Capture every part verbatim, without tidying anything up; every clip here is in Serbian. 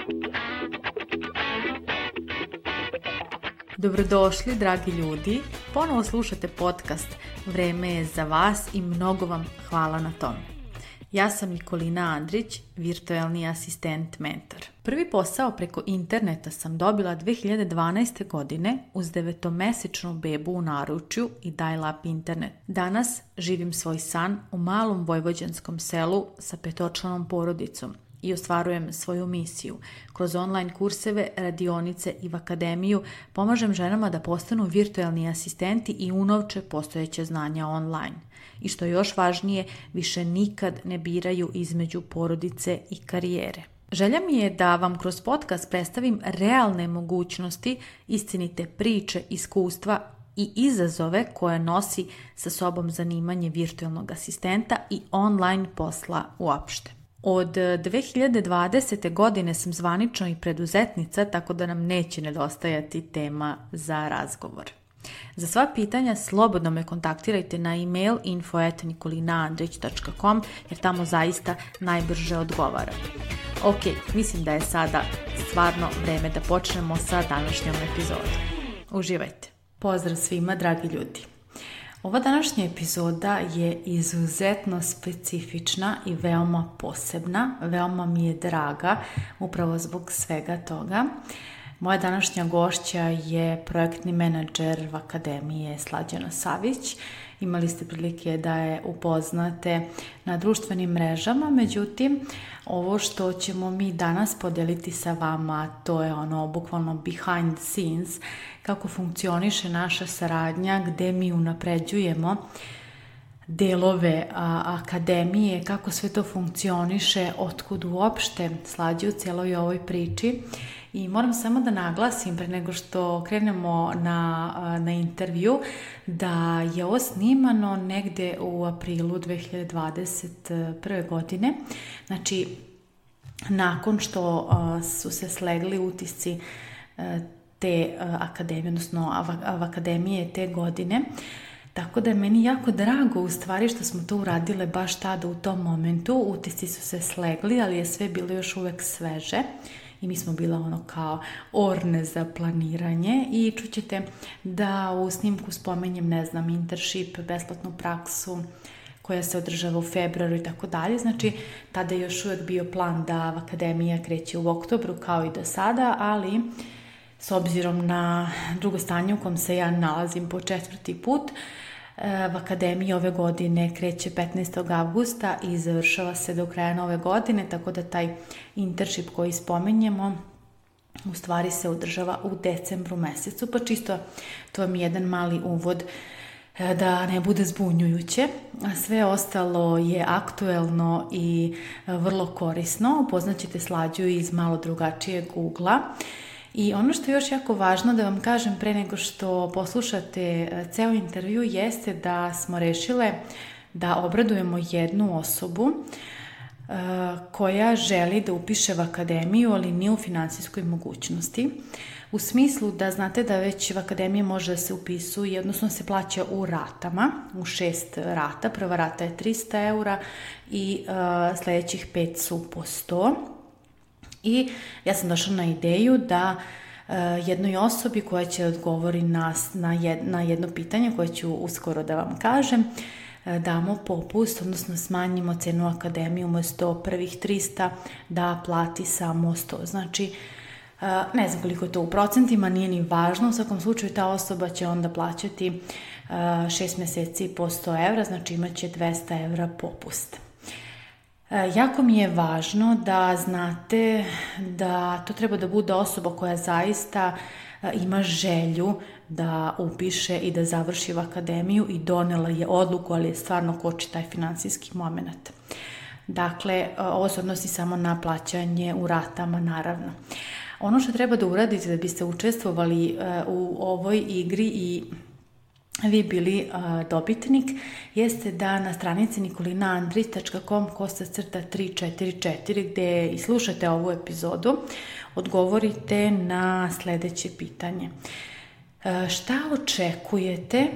Dobrodošli, dragi ljudi. Ponovo slušate podcast Vreme je za vas i mnogo vam hvala na tome. Ja sam Nikolina Andrić, virtualni asistent mentor. Prvi posao preko interneta sam dobila dve hiljade dvanaeste. godine uz devetomesečnu bebu u naručju i dial-up internet. Danas živim svoj san u malom vojvođanskom selu sa petočlanom porodicom i ostvarujem svoju misiju. Kroz online kurseve, radionice i v akademiju pomažem ženama da postanu virtualni asistenti i unovče postojeće znanja online. I što je još važnije, više nikad ne biraju između porodice i karijere. Želja mi je da vam kroz podcast predstavim realne mogućnosti, istinite priče, iskustva i izazove koje nosi sa sobom zanimanje virtualnog asistenta i online posla uopšte. Od dve hiljade dvadesete. godine sam zvanično i preduzetnica, tako da nam neće nedostajati tema za razgovor. Za sva pitanja slobodno me kontaktirajte na e-mail info at nikolinaandrić dot com jer tamo zaista najbrže odgovaram. Ok, mislim da je sada stvarno vreme da počnemo sa današnjom epizodom. Uživajte! Pozdrav svima, dragi ljudi! Ova današnja epizoda je izuzetno specifična i veoma posebna, veoma mi je draga upravo zbog svega toga. Moja današnja gošća je projektni menadžer v Akademije Slađana Savić. Imali ste prilike da je upoznate na društvenim mrežama, međutim, ovo što ćemo mi danas podeliti sa vama, to je ono bukvalno behind the scenes, kako funkcioniše naša saradnja, gde mi unapređujemo delove a, akademije, kako sve to funkcioniše, otkud uopšte Slađe u cijeloj ovoj priči. I moram samo da naglasim pre nego što krenemo na, na intervju da je ovo snimano negde u aprilu dve hiljade dvadeset prve. godine. Znači, nakon što su se slegli utisci te akademije, odnosno v akademije te godine. Tako da je meni jako drago u stvari što smo to uradile baš tada u tom momentu. Utisci su se slegli, ali je sve bilo još uvek sveže. I mi smo bila ono kao orne za planiranje i čućete da u snimku spomenjem, ne znam, internship, besplatnu praksu koja se održava u februaru i tako dalje. Znači, tada je još uvek bio plan da akademija kreće u oktobru kao i do sada, ali s obzirom na drugo stanje u kom se ja nalazim po četvrti put, v akademiji ove godine kreće petnaestog avgusta i završava se do kraja nove godine, tako da taj internship koji spomenjemo u stvari se održava u decembru mesecu, pa čisto to vam je jedan mali uvod da ne bude zbunjujuće. Sve ostalo je aktuelno i vrlo korisno. Upoznaćete Slađu iz malo drugačijeg ugla. I ono što je još jako važno da vam kažem pre nego što poslušate ceo intervju jeste da smo rešile da obradujemo jednu osobu uh, koja želi da upiše v akademiju, ali nije u finansijskoj mogućnosti. U smislu da znate da već v akademiji može da se upisuje, odnosno se plaća u ratama, u šest rata. Prva rata je trista eura i uh, sledećih pet su po sto. I ja sam došla na ideju da uh, jednoj osobi koja će odgovori na, na, jed, na jedno pitanje koje ću uskoro da vam kažem, uh, damo popust, odnosno smanjimo cenu akademije umesto prvih trista da plati samo sto. Znači, uh, ne znam koliko je to u procentima, nije ni važno, u svakom slučaju ta osoba će onda plaćati uh, šest meseci po sto evra, znači imaće dvesta evra popust. Jako mi je važno da znate da to treba da bude osoba koja zaista ima želju da upiše i da završi v akademiju i donela je odluku, ali je stvarno koči taj finansijski moment. Dakle, ovo se odnosi samo na plaćanje u ratama, naravno. Ono što treba da uradite da biste učestvovali u ovoj igri i vi bili uh, dobitnik, jeste da na stranici nikolinaandrić dot com kosa crta tri četiri četiri gde i slušate ovu epizodu, odgovorite na sledeće pitanje. Uh, šta očekujete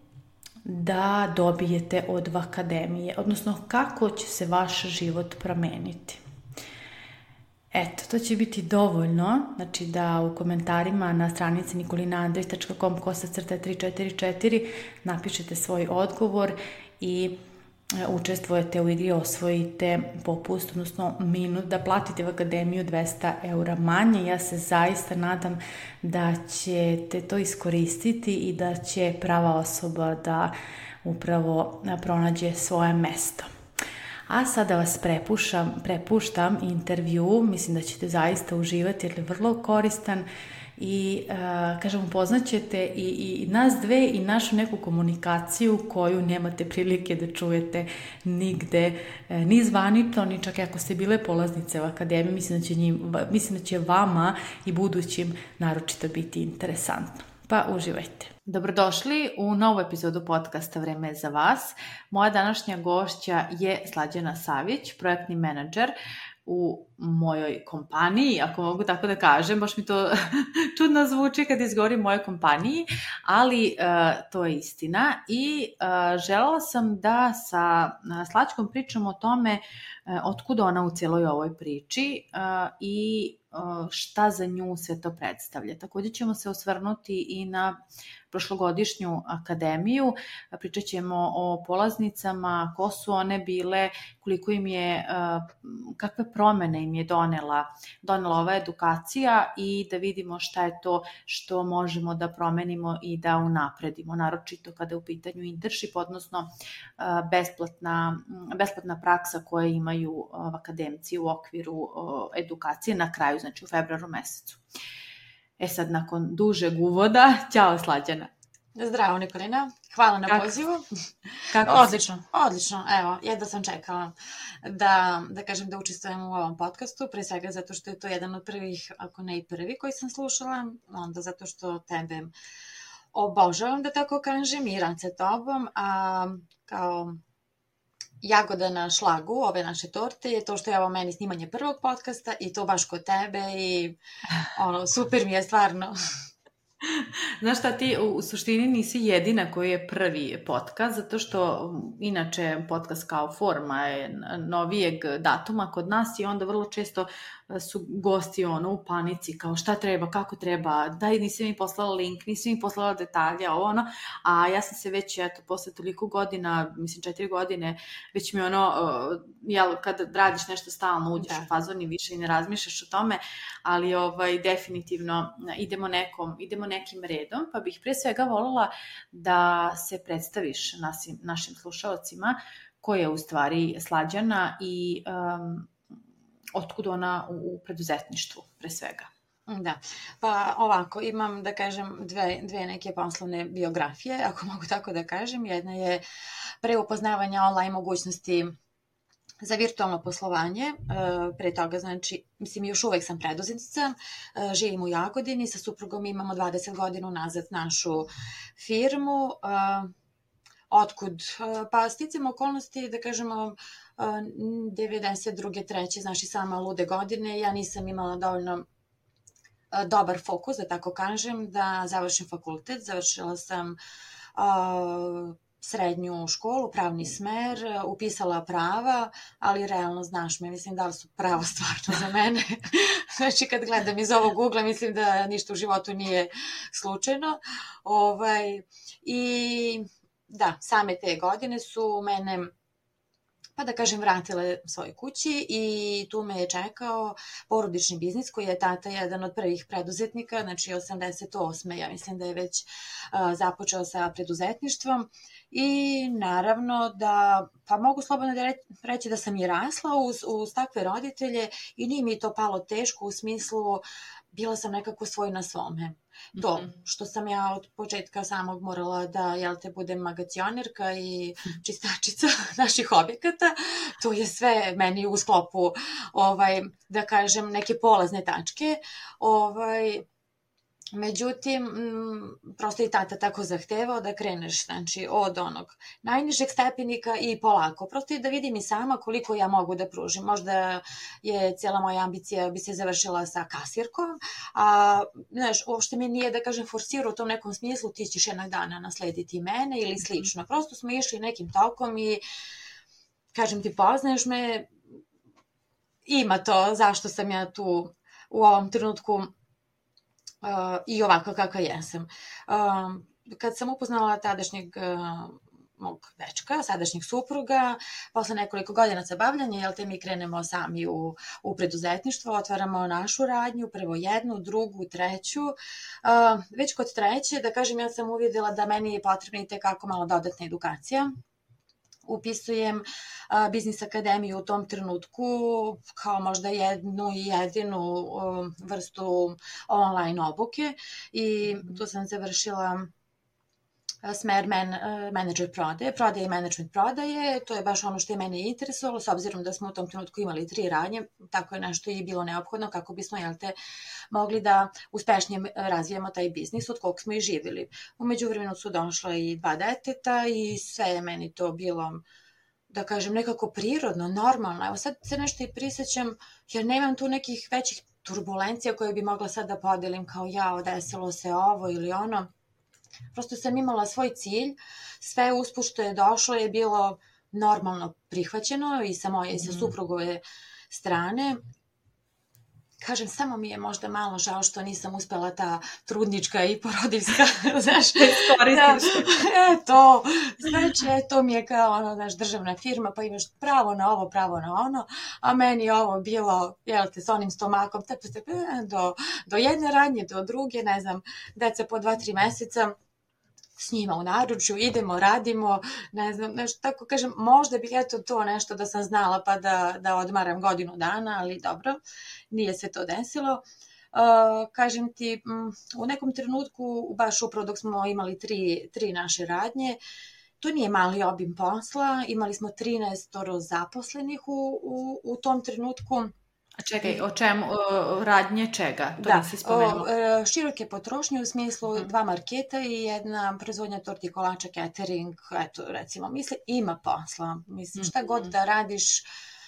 da dobijete od v akademije, odnosno kako će se vaš život promeniti? Eto, to će biti dovoljno, znači da u komentarima na stranici nikolina andrić tačka com kosa crta tri četiri četiri napišete svoj odgovor i učestvujete u igri i osvojite popust, odnosno minut, da platite u akademiju dvesta eura manje. Ja se zaista nadam da ćete to iskoristiti i da će prava osoba da upravo pronađe svoje mesto. A sada vas prepušam, prepuštam intervju, mislim da ćete zaista uživati jer je vrlo koristan i, uh, kažem, upoznaćete i, i nas dve i našu neku komunikaciju koju nemate prilike da čujete nigde, ni zvanično, ni čak ako ste bile polaznice u akademiji, mislim da će, njim, mislim da će vama i budućim naročito biti interesantno. Pa uživajte. Dobrodošli u novu epizodu podcasta Vreme je za vas. Moja današnja gošća je Slađana Savić, projektni menadžer u mojoj kompaniji, ako mogu tako da kažem, baš mi to čudno zvuči kad izgovorim mojoj kompaniji, ali uh, to je istina i uh, želela sam da sa Slađkom pričam o tome uh, otkuda ona u cijeloj ovoj priči uh, i uh, šta za nju sve to predstavlja. Također ćemo se osvrnuti i na prošlogodišnju akademiju, pričat ćemo o polaznicama, ko su one bile, koliko im je, kakve promene im je donela, donela ova edukacija i da vidimo šta je to što možemo da promenimo i da unapredimo, naročito kada je u pitanju internship, odnosno besplatna, besplatna praksa koje imaju akademci u okviru edukacije na kraju, znači u februaru mesecu. E sad, nakon dužeg uvoda, ćao Slađana. Zdravo Nikolina, hvala na Kako? pozivu. Kako odlično, si? odlično, evo, jedva sam čekala da, da kažem da učestvujem u ovom podcastu, pre svega zato što je to jedan od prvih, ako ne i prvi koji sam slušala, onda zato što tebe obožavam, da tako kažem, i rad sa tobom, a kao jagoda na šlagu ove naše torte je to što je ovo meni snimanje prvog podcasta i to baš kod tebe i ono, super mi je stvarno. Znaš šta, ti u suštini nisi jedina koji je prvi podcast, zato što inače podcast kao forma je novijeg datuma kod nas i onda vrlo često su gosti ono u panici, kao šta treba, kako treba, daj, nisi mi poslala link, nisi mi poslala detalje, ovo ono, a ja sam se već, eto, posle toliko godina, mislim četiri godine, već mi ono, jel, kad radiš nešto stalno, uđeš da. u fazon i više i ne razmišljaš o tome, ali ovaj, definitivno idemo nekom, idemo nekim redom, pa bih pre svega voljela da se predstaviš nasim, našim slušalcima ko je u stvari Slađana i um, otkud ona u, u preduzetništvu pre svega. Da, pa ovako, imam da kažem dve, dve neke poslovne biografije, ako mogu tako da kažem. Jedna je pre upoznavanja online mogućnosti za virtualno poslovanje, pre toga, znači, mislim, još uvek sam preduzetnica, živim u Jagodini, sa suprugom imamo dvadeset godina unazad našu firmu. Otkud? Pa sticam okolnosti, da kažemo, devedeset druge treće znači sama lude godine, ja nisam imala dovoljno dobar fokus, da tako kažem, da završim fakultet. Završila sam uh, srednju školu, pravni smer, upisala prava, ali realno, znaš me, mislim da li su prava stvarno za mene. Znači, kad gledam iz ovog ugla, mislim da ništa u životu nije slučajno. Ovaj, I da, same te godine su mene, pa da kažem, vratile svojoj kući i tu me je čekao porodični biznis koji je tata jedan od prvih preduzetnika, znači osamdeset osme ja mislim da je već uh, započeo sa preduzetništvom i naravno da, pa mogu slobodno da reći da sam i rasla uz, uz takve roditelje i nije mi to palo teško u smislu bila sam nekako svoj na svome. To što sam ja od početka samog morala da, jel te, budem magacionerka i čistačica naših objekata, to je sve meni u sklopu, ovaj, da kažem, neke polazne tačke. Ovaj, međutim, m, prosto i tata tako zahtevao da kreneš, znači, od onog najnižeg stepenika i polako. Prosto i da vidim i sama koliko ja mogu da pružim. Možda je cijela moja ambicija bi se završila sa kasirkom, a, znaš, uopšte mi nije, da kažem, forsirao u tom nekom smislu ti ćeš jednog dana naslediti mene ili slično. Prosto smo išli nekim tokom i, kažem ti, poznaješ me, ima to zašto sam ja tu u ovom trenutku uh, i ovako kakva jesam. Uh, kad sam upoznala tadašnjeg uh, mog dečka, sadašnjeg supruga, posle nekoliko godina zabavljanja, jel te mi krenemo sami u, u preduzetništvo, otvaramo našu radnju, prvo jednu, drugu, treću. Uh, već kod treće, da kažem, ja sam uvidjela da meni je potrebna i tekako malo dodatna edukacija. Upisujem uh, Biznis akademiju u tom trenutku kao možda jednu i jedinu um, vrstu online obuke i tu sam završila smer man, manager prodaje, prodaje i management prodaje, to je baš ono što je mene interesovalo, s obzirom da smo u tom trenutku imali tri radnje, tako je nešto i bilo neophodno kako bismo, jel te, mogli da uspešnije razvijemo taj biznis od kog smo i živjeli. U međuvremenu su došla i dva deteta i sve je meni to bilo, da kažem, nekako prirodno, normalno. Evo sad se nešto i prisjećam, jer nemam tu nekih većih turbulencija koje bi mogla sad da podelim kao ja, desilo se ovo ili ono. Prosto sam imala svoj cilj, sve usput što je došlo je bilo normalno prihvaćeno i sa moje i sa suprugove strane. Kažem, samo mi je možda malo žao što nisam uspela ta trudnička i porodiljska, znaš, da, eto, znači, to mi je kao, ono, znaš, državna firma, pa imaš pravo na ovo, pravo na ono, a meni je ovo bilo, jel te, s onim stomakom, tepe, tepe, do, do jedne radnje, do druge, ne znam, deca po dva, tri meseca, s njima u naručju, idemo, radimo, ne znam, nešto tako kažem, možda bi eto to nešto da sam znala pa da, da odmaram godinu dana, ali dobro, nije se to desilo. Uh, kažem ti, m, u nekom trenutku, baš upravo dok smo imali tri, tri naše radnje, to nije mali obim posla, imali smo trinaest zaposlenih u, u, u tom trenutku. A čekaj, o čemu, o, radnje čega? To da, nisi spomenula. O, široke potrošnje u smislu hmm. dva marketa i jedna proizvodnja torti, kolača, catering, eto, recimo, mislim, ima posla. Mislim, šta hmm. god da radiš,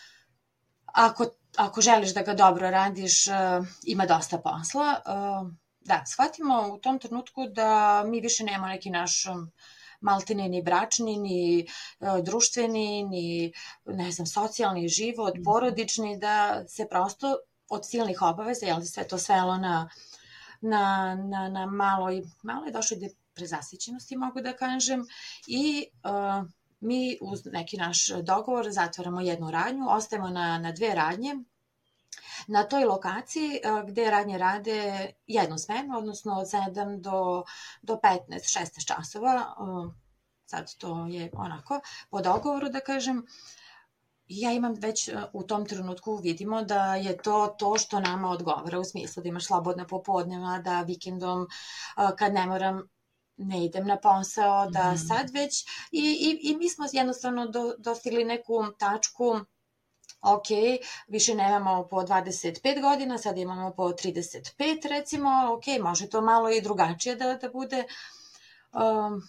ako, ako želiš da ga dobro radiš, uh, ima dosta posla. Uh, da, shvatimo u tom trenutku da mi više nemamo neki naš maltene ni bračni, ni uh, društveni, ni, ne znam, socijalni život, porodični, da se prosto od silnih obaveza, jel sve to svelo na, na, na, na malo i malo je došlo do prezasićenosti, mogu da kažem, i uh, mi uz neki naš dogovor zatvaramo jednu radnju, ostajemo na, na dve radnje, na toj lokaciji gde radnje rade jednu smenu, odnosno od sedam do, do petnaest šesnaest časova, sad to je onako po dogovoru da kažem. Ja imam već u tom trenutku vidimo da je to to što nama odgovara, u smislu da imaš slobodna popodneva, da vikendom kad ne moram ne idem na posao, da sad već i, i, i mi smo jednostavno do, dostigli neku tačku. Ok, više nemamo po dvadeset pet godina, sad imamo po trideset pet recimo, ok, može to malo i drugačije da, da bude. Um,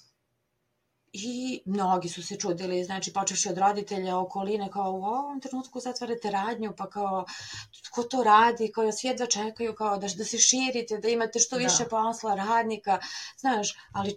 I mnogi su se čudili, znači počevši od roditelja, okoline, kao u ovom trenutku zatvarate radnju, pa kao ko to radi, kao svi jedva čekaju, kao da, da se širite, da imate što više da. posla, radnika, znaš, ali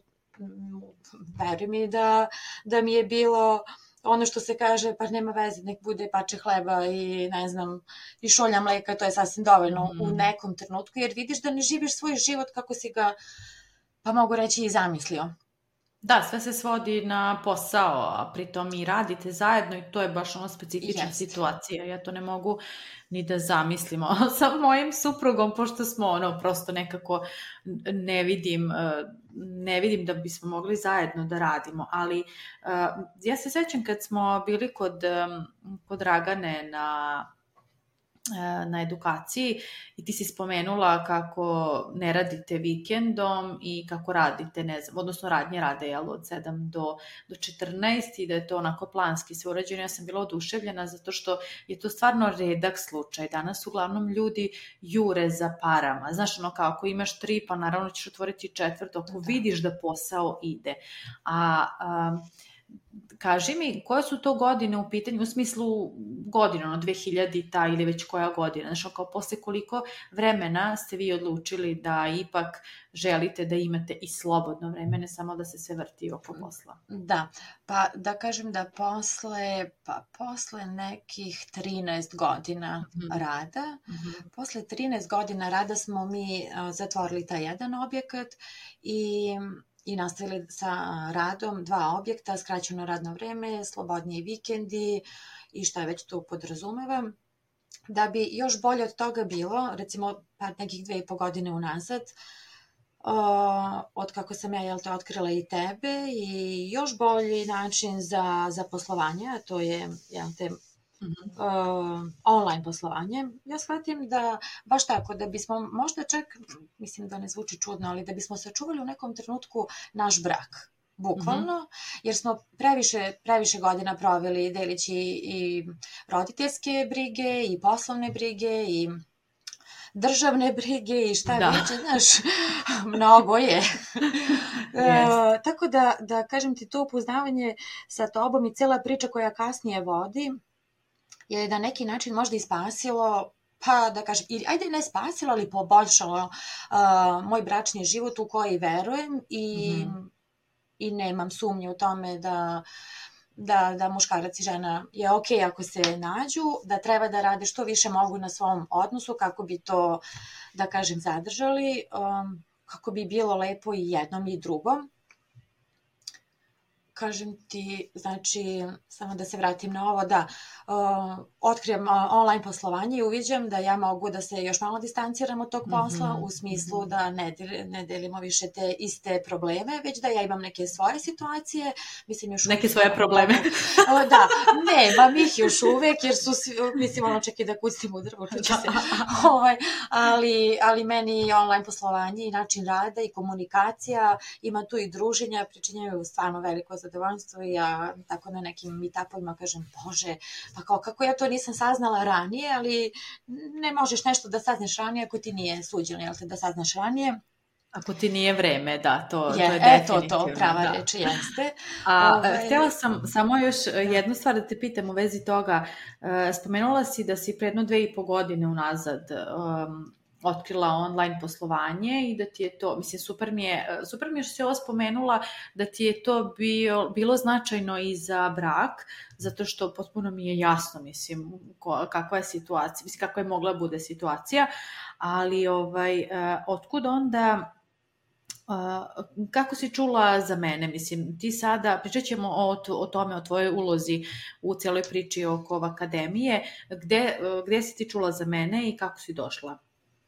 veruj mi da, da mi je bilo ono što se kaže, pa nema veze, nek bude pače hleba i ne znam, i šolja mleka, to je sasvim dovoljno mm. u nekom trenutku, jer vidiš da ne živiš svoj život kako si ga, pa mogu reći, i zamislio. Da, sve se svodi na posao, a pritom i radite zajedno i to je baš ono specifična Jest. situacija. Ja to ne mogu ni da zamislimo sa mojim suprugom, pošto smo ono prosto nekako ne vidim, ne vidim da bismo mogli zajedno da radimo, ali ja se sećam kad smo bili kod, kod Dragane na na edukaciji i ti si spomenula kako ne radite vikendom i kako radite, ne znam, odnosno radnje rade jel, od sedam do, do četrnaest i da je to onako planski sve urađeno. Ja sam bila oduševljena zato što je to stvarno redak slučaj. Danas uglavnom ljudi jure za parama. Znaš, ono kao ako imaš tri, pa naravno ćeš otvoriti četvrto, ako da. vidiš da posao ide. A, a kaži mi, koje su to godine u pitanju, u smislu godine, ono, dve hiljadita ili već koja godina, znači, kao posle koliko vremena ste vi odlučili da ipak želite da imate i slobodno vreme, ne samo da se sve vrti oko posla? Da, pa da kažem da posle, pa posle nekih trinaest godina mm-hmm. rada, mm-hmm. posle trinaest godina rada smo mi uh, zatvorili taj jedan objekat i i nastavili sa radom dva objekta, skraćeno radno vreme, slobodniji vikendi i šta već tu podrazumevam. Da bi još bolje od toga bilo, recimo par nekih dve i po godine unazad, uh, od kako sam ja jel te, otkrila i tebe, i još bolji način za, za poslovanje, a to je jel te, Mm-hmm. Uh, online poslovanje, ja shvatim da baš tako, da bismo možda čak, mislim da ne zvuči čudno, ali da bismo sačuvali u nekom trenutku naš brak, bukvalno, mm-hmm. jer smo previše, previše godina proveli delići i roditeljske brige i poslovne brige i državne brige i šta da. Već, znaš, mnogo je. Yes. E, tako da, da kažem ti, to upoznavanje sa tobom i cela priča koja kasnije vodi je na neki način možda i spasilo, pa da kažem, ajde ne spasilo, ali poboljšalo uh, moj bračni život u koji verujem i, mm-hmm. i nemam sumnje u tome da, da, da muškarac i žena je ok ako se nađu, da treba da rade što više mogu na svom odnosu kako bi to, da kažem, zadržali, um, kako bi bilo lepo i jednom i drugom. Kažem ti, znači, samo da se vratim na ovo, da uh, otkrijem uh, online poslovanje i uviđam da ja mogu da se još malo distanciram od tog posla, mm-hmm. u smislu mm-hmm. da ne, del, ne delimo više te iste probleme, već da ja imam neke svoje situacije. Mislim, još neke svoje probleme. uh, da, nemam ih još uvek, jer su, mislim, ono čak i da kucim u drvu, čuće se. ovaj, ali, ali meni online poslovanje i način rada i komunikacija, ima tu i druženja, pričinjaju stvarno veliko zadovoljstvo i ja tako na nekim meetupovima kažem, bože, pa kao, kako ja to nisam saznala ranije, ali ne možeš nešto da saznaš ranije ako ti nije suđeno, jel te, da saznaš ranije. Ako ti nije vreme, da, to, je, to je definitivno. Eto, to, prava da. Reč jeste. A, Ove... Htjela sam samo još jednu stvar da te pitam u vezi toga. Spomenula si da si predno dve i po godine unazad um, otkrila online poslovanje i da ti je to, mislim, super mi je, super mi je što si ovo spomenula, da ti je to bio, bilo značajno i za brak, zato što potpuno mi je jasno, mislim, ko, kakva je situacija, mislim, kakva je mogla bude situacija, ali ovaj, uh, otkud onda, uh, kako si čula za mene, mislim, ti sada, pričat ćemo o, o tome, o tvojoj ulozi u cijeloj priči oko akademije, gde, uh, gde si ti čula za mene i kako si došla?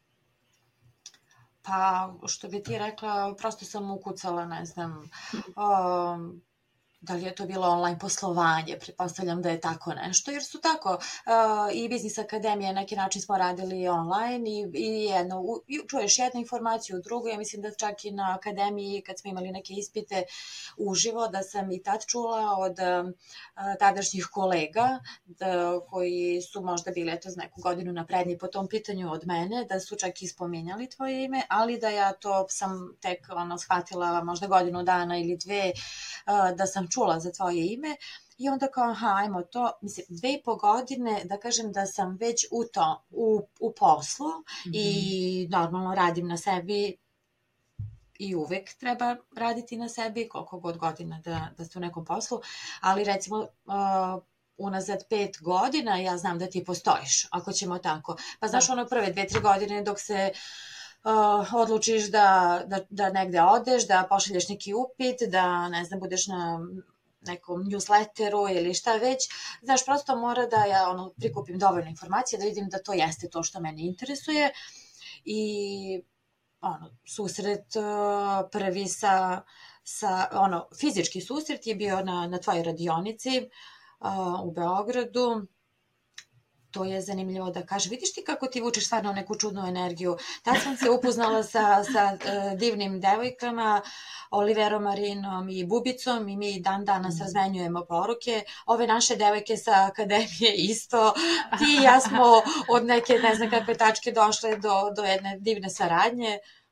Pa, što bi ti rekla, prosto sam ukucala, ne znam, um, da li je to bilo online poslovanje, pretpostavljam da je tako nešto, jer su tako uh, i Biznis Akademije, neki način smo radili online i, i jedno, u, čuješ jednu informaciju, drugu, ja mislim da čak i na Akademiji, kad smo imali neke ispite uživo, da sam i tad čula od uh, tadašnjih kolega, da, koji su možda bili, eto, za neku godinu napredniji po tom pitanju od mene, da su čak i spominjali tvoje ime, ali da ja to sam tek ono, shvatila možda godinu dana ili dve, uh, da sam čula za tvoje ime i onda kao, aha, ajmo to, mislim, dve i po godine, da kažem da sam već u to, u, u poslu mm-hmm. i normalno radim na sebi i uvek treba raditi na sebi, koliko god godina da, da ste u nekom poslu, ali recimo uh, unazad pet godina ja znam da ti postojiš, ako ćemo tako. Pa znaš, ono prve dve, tri godine dok se Uh, odlučiš da, da, da negde odeš, da pošalješ neki upit, da, ne znam, budeš na nekom newsletteru ili šta već, znaš, prosto mora da ja ono, prikupim dovoljno informacije, da vidim da to jeste to što mene interesuje i ono, susret uh, prvi sa, sa, ono, fizički susret je bio na, na tvojoj radionici uh, u Beogradu. To je zanimljivo da kaže, vidiš ti kako ti vučeš stvarno neku čudnu energiju. Tad sam se upoznala sa, sa uh, divnim devojkama, Oliverom, Marinom i Bubicom i mi dan danas mm. razmenjujemo poruke. Ove naše devojke sa Akademije isto. Ti i ja smo od neke, ne znam kakve tačke došle do, do jedne divne saradnje.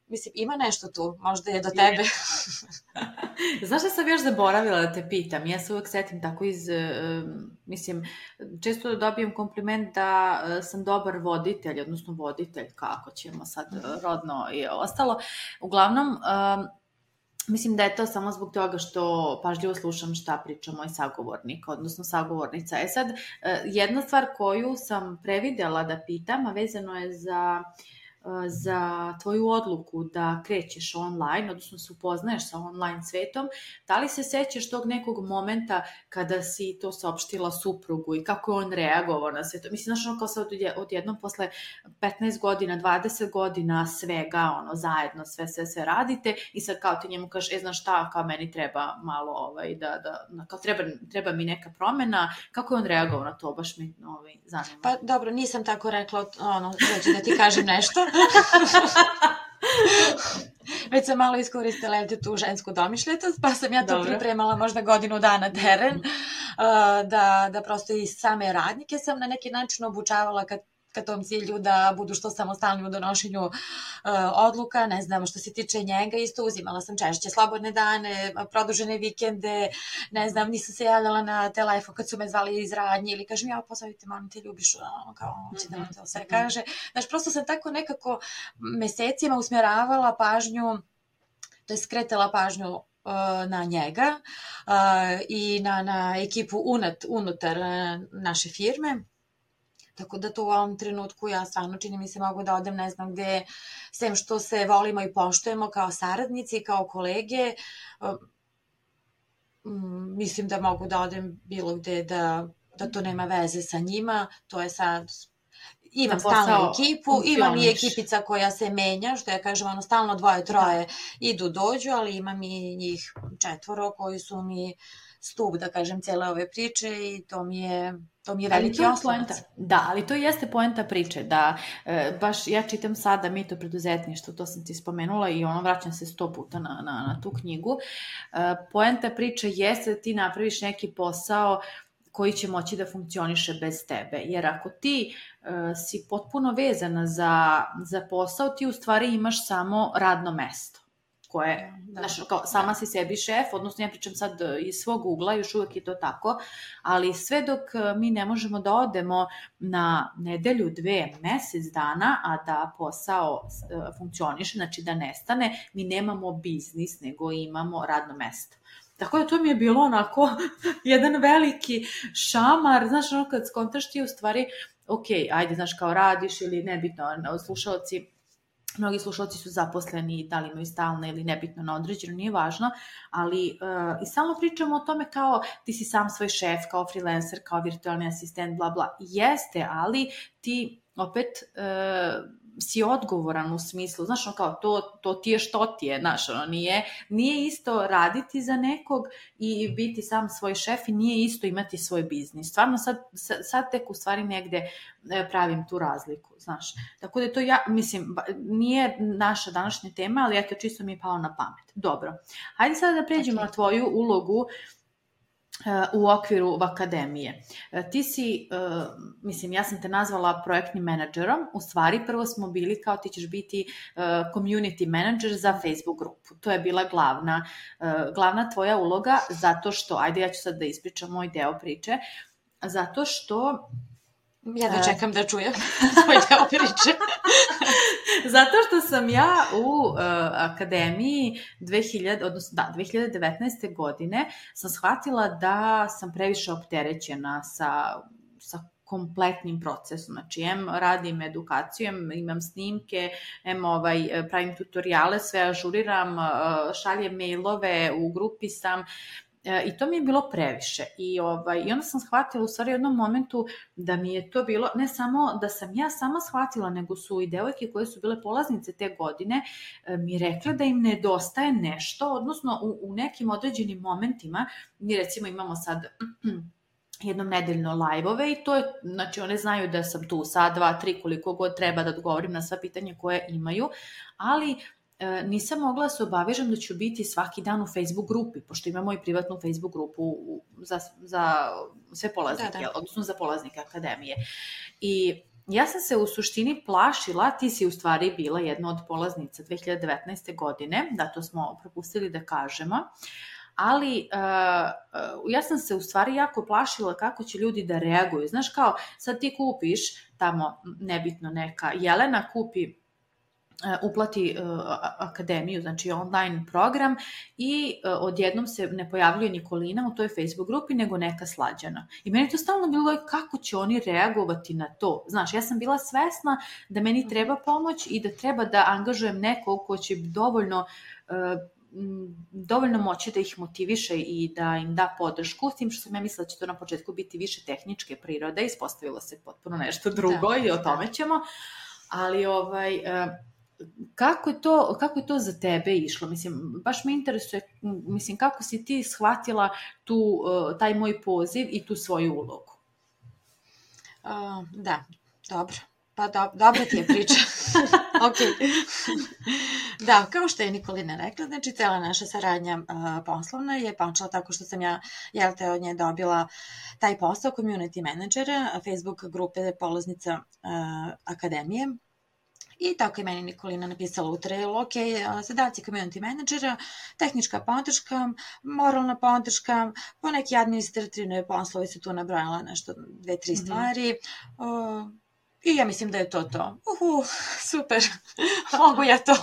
mislim, ima nešto tu, možda je do tebe. Znaš šta sam još zaboravila da te pitam? Ja se uvek setim tako iz, uh, mislim, često dobijem kompliment da uh, sam dobar voditelj, odnosno voditelj, kako ćemo sad uh, rodno i ostalo. Uglavnom, uh, mislim da je to samo zbog toga što pažljivo slušam šta priča moj sagovornik, odnosno sagovornica. E sad, uh, jedna stvar koju sam previdela da pitam, a vezano je za... za tvoju odluku da krećeš online, odnosno se upoznaješ sa online svetom, da li se sećaš tog nekog momenta kada si to saopštila suprugu i kako je on reagovao na sve to? Mislim, znaš, ono kao sad odjednom posle petnaest godina, dvadeset godina svega, ono, zajedno, sve, sve, sve radite i sad kao ti njemu kažeš, e, znaš šta, kao meni treba malo, ovaj, da, da, kao treba, treba mi neka promena, kako je on reagovao na to, baš mi, ovaj, zanima. Pa dobro, nisam tako rekla, ono, znači da ti kažem nešto. Već sam malo iskoristila ovdje tu žensku domišljatost, pa sam ja to Dobre. pripremala možda godinu dana teren, uh, da, da prosto i same radnike sam na neki način obučavala kad ka tom cilju da budu što samostalni u donošenju uh, odluka, ne znam, što se tiče njega, isto uzimala sam češće slobodne dane, produžene vikende, ne znam, nisam se javljala na telefon kad su me zvali iz radnje ili kažem, ja pozovite, mami, te ljubiš, ono, kao, hoće da vam to sve kaže. Znači, prosto sam tako nekako mesecima usmjeravala pažnju, to je skretala pažnju uh, na njega uh, i na, na ekipu unat, unutar uh, naše firme. Tako da to u ovom trenutku ja stvarno čini mi se mogu da odem ne znam gde, sem što se volimo i poštujemo kao saradnici, kao kolege, mislim da mogu da odem bilo gde da, da to nema veze sa njima, to je sad... Imam stalnu ekipu, imam i ekipica koja se menja, što ja kažem, ono, stalno dvoje, troje da. idu, dođu, ali imam i njih četvoro koji su mi stup, da kažem, cijele ove priče i to mi je... To mi je veliki oslonac. Da, ali to jeste poenta priče, da e, baš ja čitam sada Mito preduzetništvo, to sam ti spomenula i ono vraćam se sto puta na, na, na tu knjigu. E, poenta priče jeste da ti napraviš neki posao koji će moći da funkcioniše bez tebe, jer ako ti e, si potpuno vezana za, za posao, ti u stvari imaš samo radno mesto. Koje, da, znaš, kao, sama da. si sebi šef, odnosno ja pričam sad iz svog ugla, još uvek je to tako, ali sve dok mi ne možemo da odemo na nedelju, dve, mesec dana, a da posao funkcioniše, znači da nestane, mi nemamo biznis, nego imamo radno mesto. Tako da to mi je bilo onako jedan veliki šamar, znaš, ono kad skontaš ti u stvari, ok, ajde, znaš, kao radiš ili nebitno, slušalci, mnogi slušalci su zaposleni, da li imaju stalne ili nebitno na određeno, nije važno, ali uh, i samo pričamo o tome kao ti si sam svoj šef, kao freelancer, kao virtualni asistent, bla bla. Jeste, ali ti opet uh, si odgovoran u smislu, znaš, ono kao to, to ti je što ti je, znaš, ono nije, nije isto raditi za nekog i biti sam svoj šef i nije isto imati svoj biznis. Stvarno sad, sad tek u stvari negde pravim tu razliku, znaš. Tako da to ja, mislim, nije naša današnja tema, ali eto, čisto mi je palo na pamet. Dobro. Hajde sada da pređemo okay. na tvoju ulogu u okviru akademije. Ti si, mislim, ja sam te nazvala projektnim menadžerom, u stvari prvo smo bili kao ti ćeš biti community manager za Facebook grupu. To je bila glavna, glavna tvoja uloga, zato što, ajde ja ću sad da ispričam moj deo priče, zato što ja da čekam da čujem tvoj deo priče. Zato što sam ja u uh, akademiji dve hiljade, odnosno da, dve hiljade devetnaeste. godine sam shvatila da sam previše opterećena sa, sa kompletnim procesom. Znači, em radim edukaciju, em imam snimke, em ovaj, pravim tutoriale, sve ažuriram, šaljem mailove, u grupi sam. I to mi je bilo previše. I, ovaj, i onda sam shvatila u stvari u jednom momentu da mi je to bilo, ne samo da sam ja sama shvatila, nego su i devojke koje su bile polaznice te godine mi rekle da im nedostaje nešto, odnosno u, u nekim određenim momentima, mi recimo imamo sad jednom nedeljno live-ove i to je, znači one znaju da sam tu sad, dva, tri, koliko god treba da odgovorim na sva pitanja koje imaju, ali nisam mogla da se obavežem da ću biti svaki dan u Facebook grupi, pošto imamo i privatnu Facebook grupu za, za sve polaznike, da, da. odnosno za polaznike akademije. I ja sam se u suštini plašila, ti si u stvari bila jedna od polaznica dve hiljade devetnaeste. godine, da to smo propustili da kažemo, ali uh, uh, ja sam se u stvari jako plašila kako će ljudi da reaguju. Znaš, kao sad ti kupiš tamo, nebitno neka Jelena kupi uplati uh, akademiju, znači online program i uh, odjednom se ne pojavljuje Nikolina u toj Facebook grupi, nego neka Slađana. I meni to stalno bilo kako će oni reagovati na to. Znaš, ja sam bila svesna da meni treba pomoć i da treba da angažujem nekog ko će dovoljno uh, dovoljno moći da ih motiviše i da im da podršku, s tim što sam ja mislila da će to na početku biti više tehničke prirode, ispostavilo se potpuno nešto drugo da, i o tome ćemo, ali ovaj... Uh, Kako je, to, kako je to za tebe išlo? Mislim, baš me interesuje, mislim, kako si ti shvatila tu, taj moj poziv i tu svoju ulogu? Uh, da, dobro. Pa do, dobra ti je priča. Ok. Da, kao što je Nikolina rekla, znači cela naša saradnja uh, poslovna je počela tako što sam ja, jel te, od nje dobila taj posao community menadžera Facebook grupe polaznica uh, akademije. I tako je meni Nikolina napisala u trailu, ok, zadaci community menadžera, tehnička podrška, moralna podrška, po neki administrativne poslove se tu nabrojala nešto, dve, tri stvari. Mm-hmm. uh, I ja mislim da je to to. Uhu, super, mogu ja to.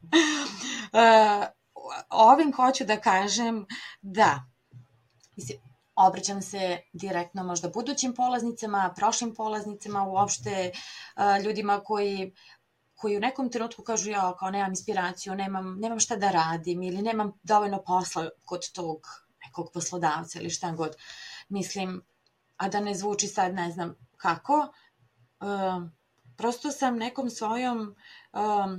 uh, ovim hoću da kažem da, mislim, obraćam se direktno možda budućim polaznicama, prošlim polaznicama, uopšte uh, ljudima koji koji u nekom trenutku kažu ja kao nemam inspiraciju, nemam, nemam šta da radim ili nemam dovoljno posla kod tog nekog poslodavca ili šta god. Mislim, a da ne zvuči sad ne znam kako, um, prosto sam nekom svojom um,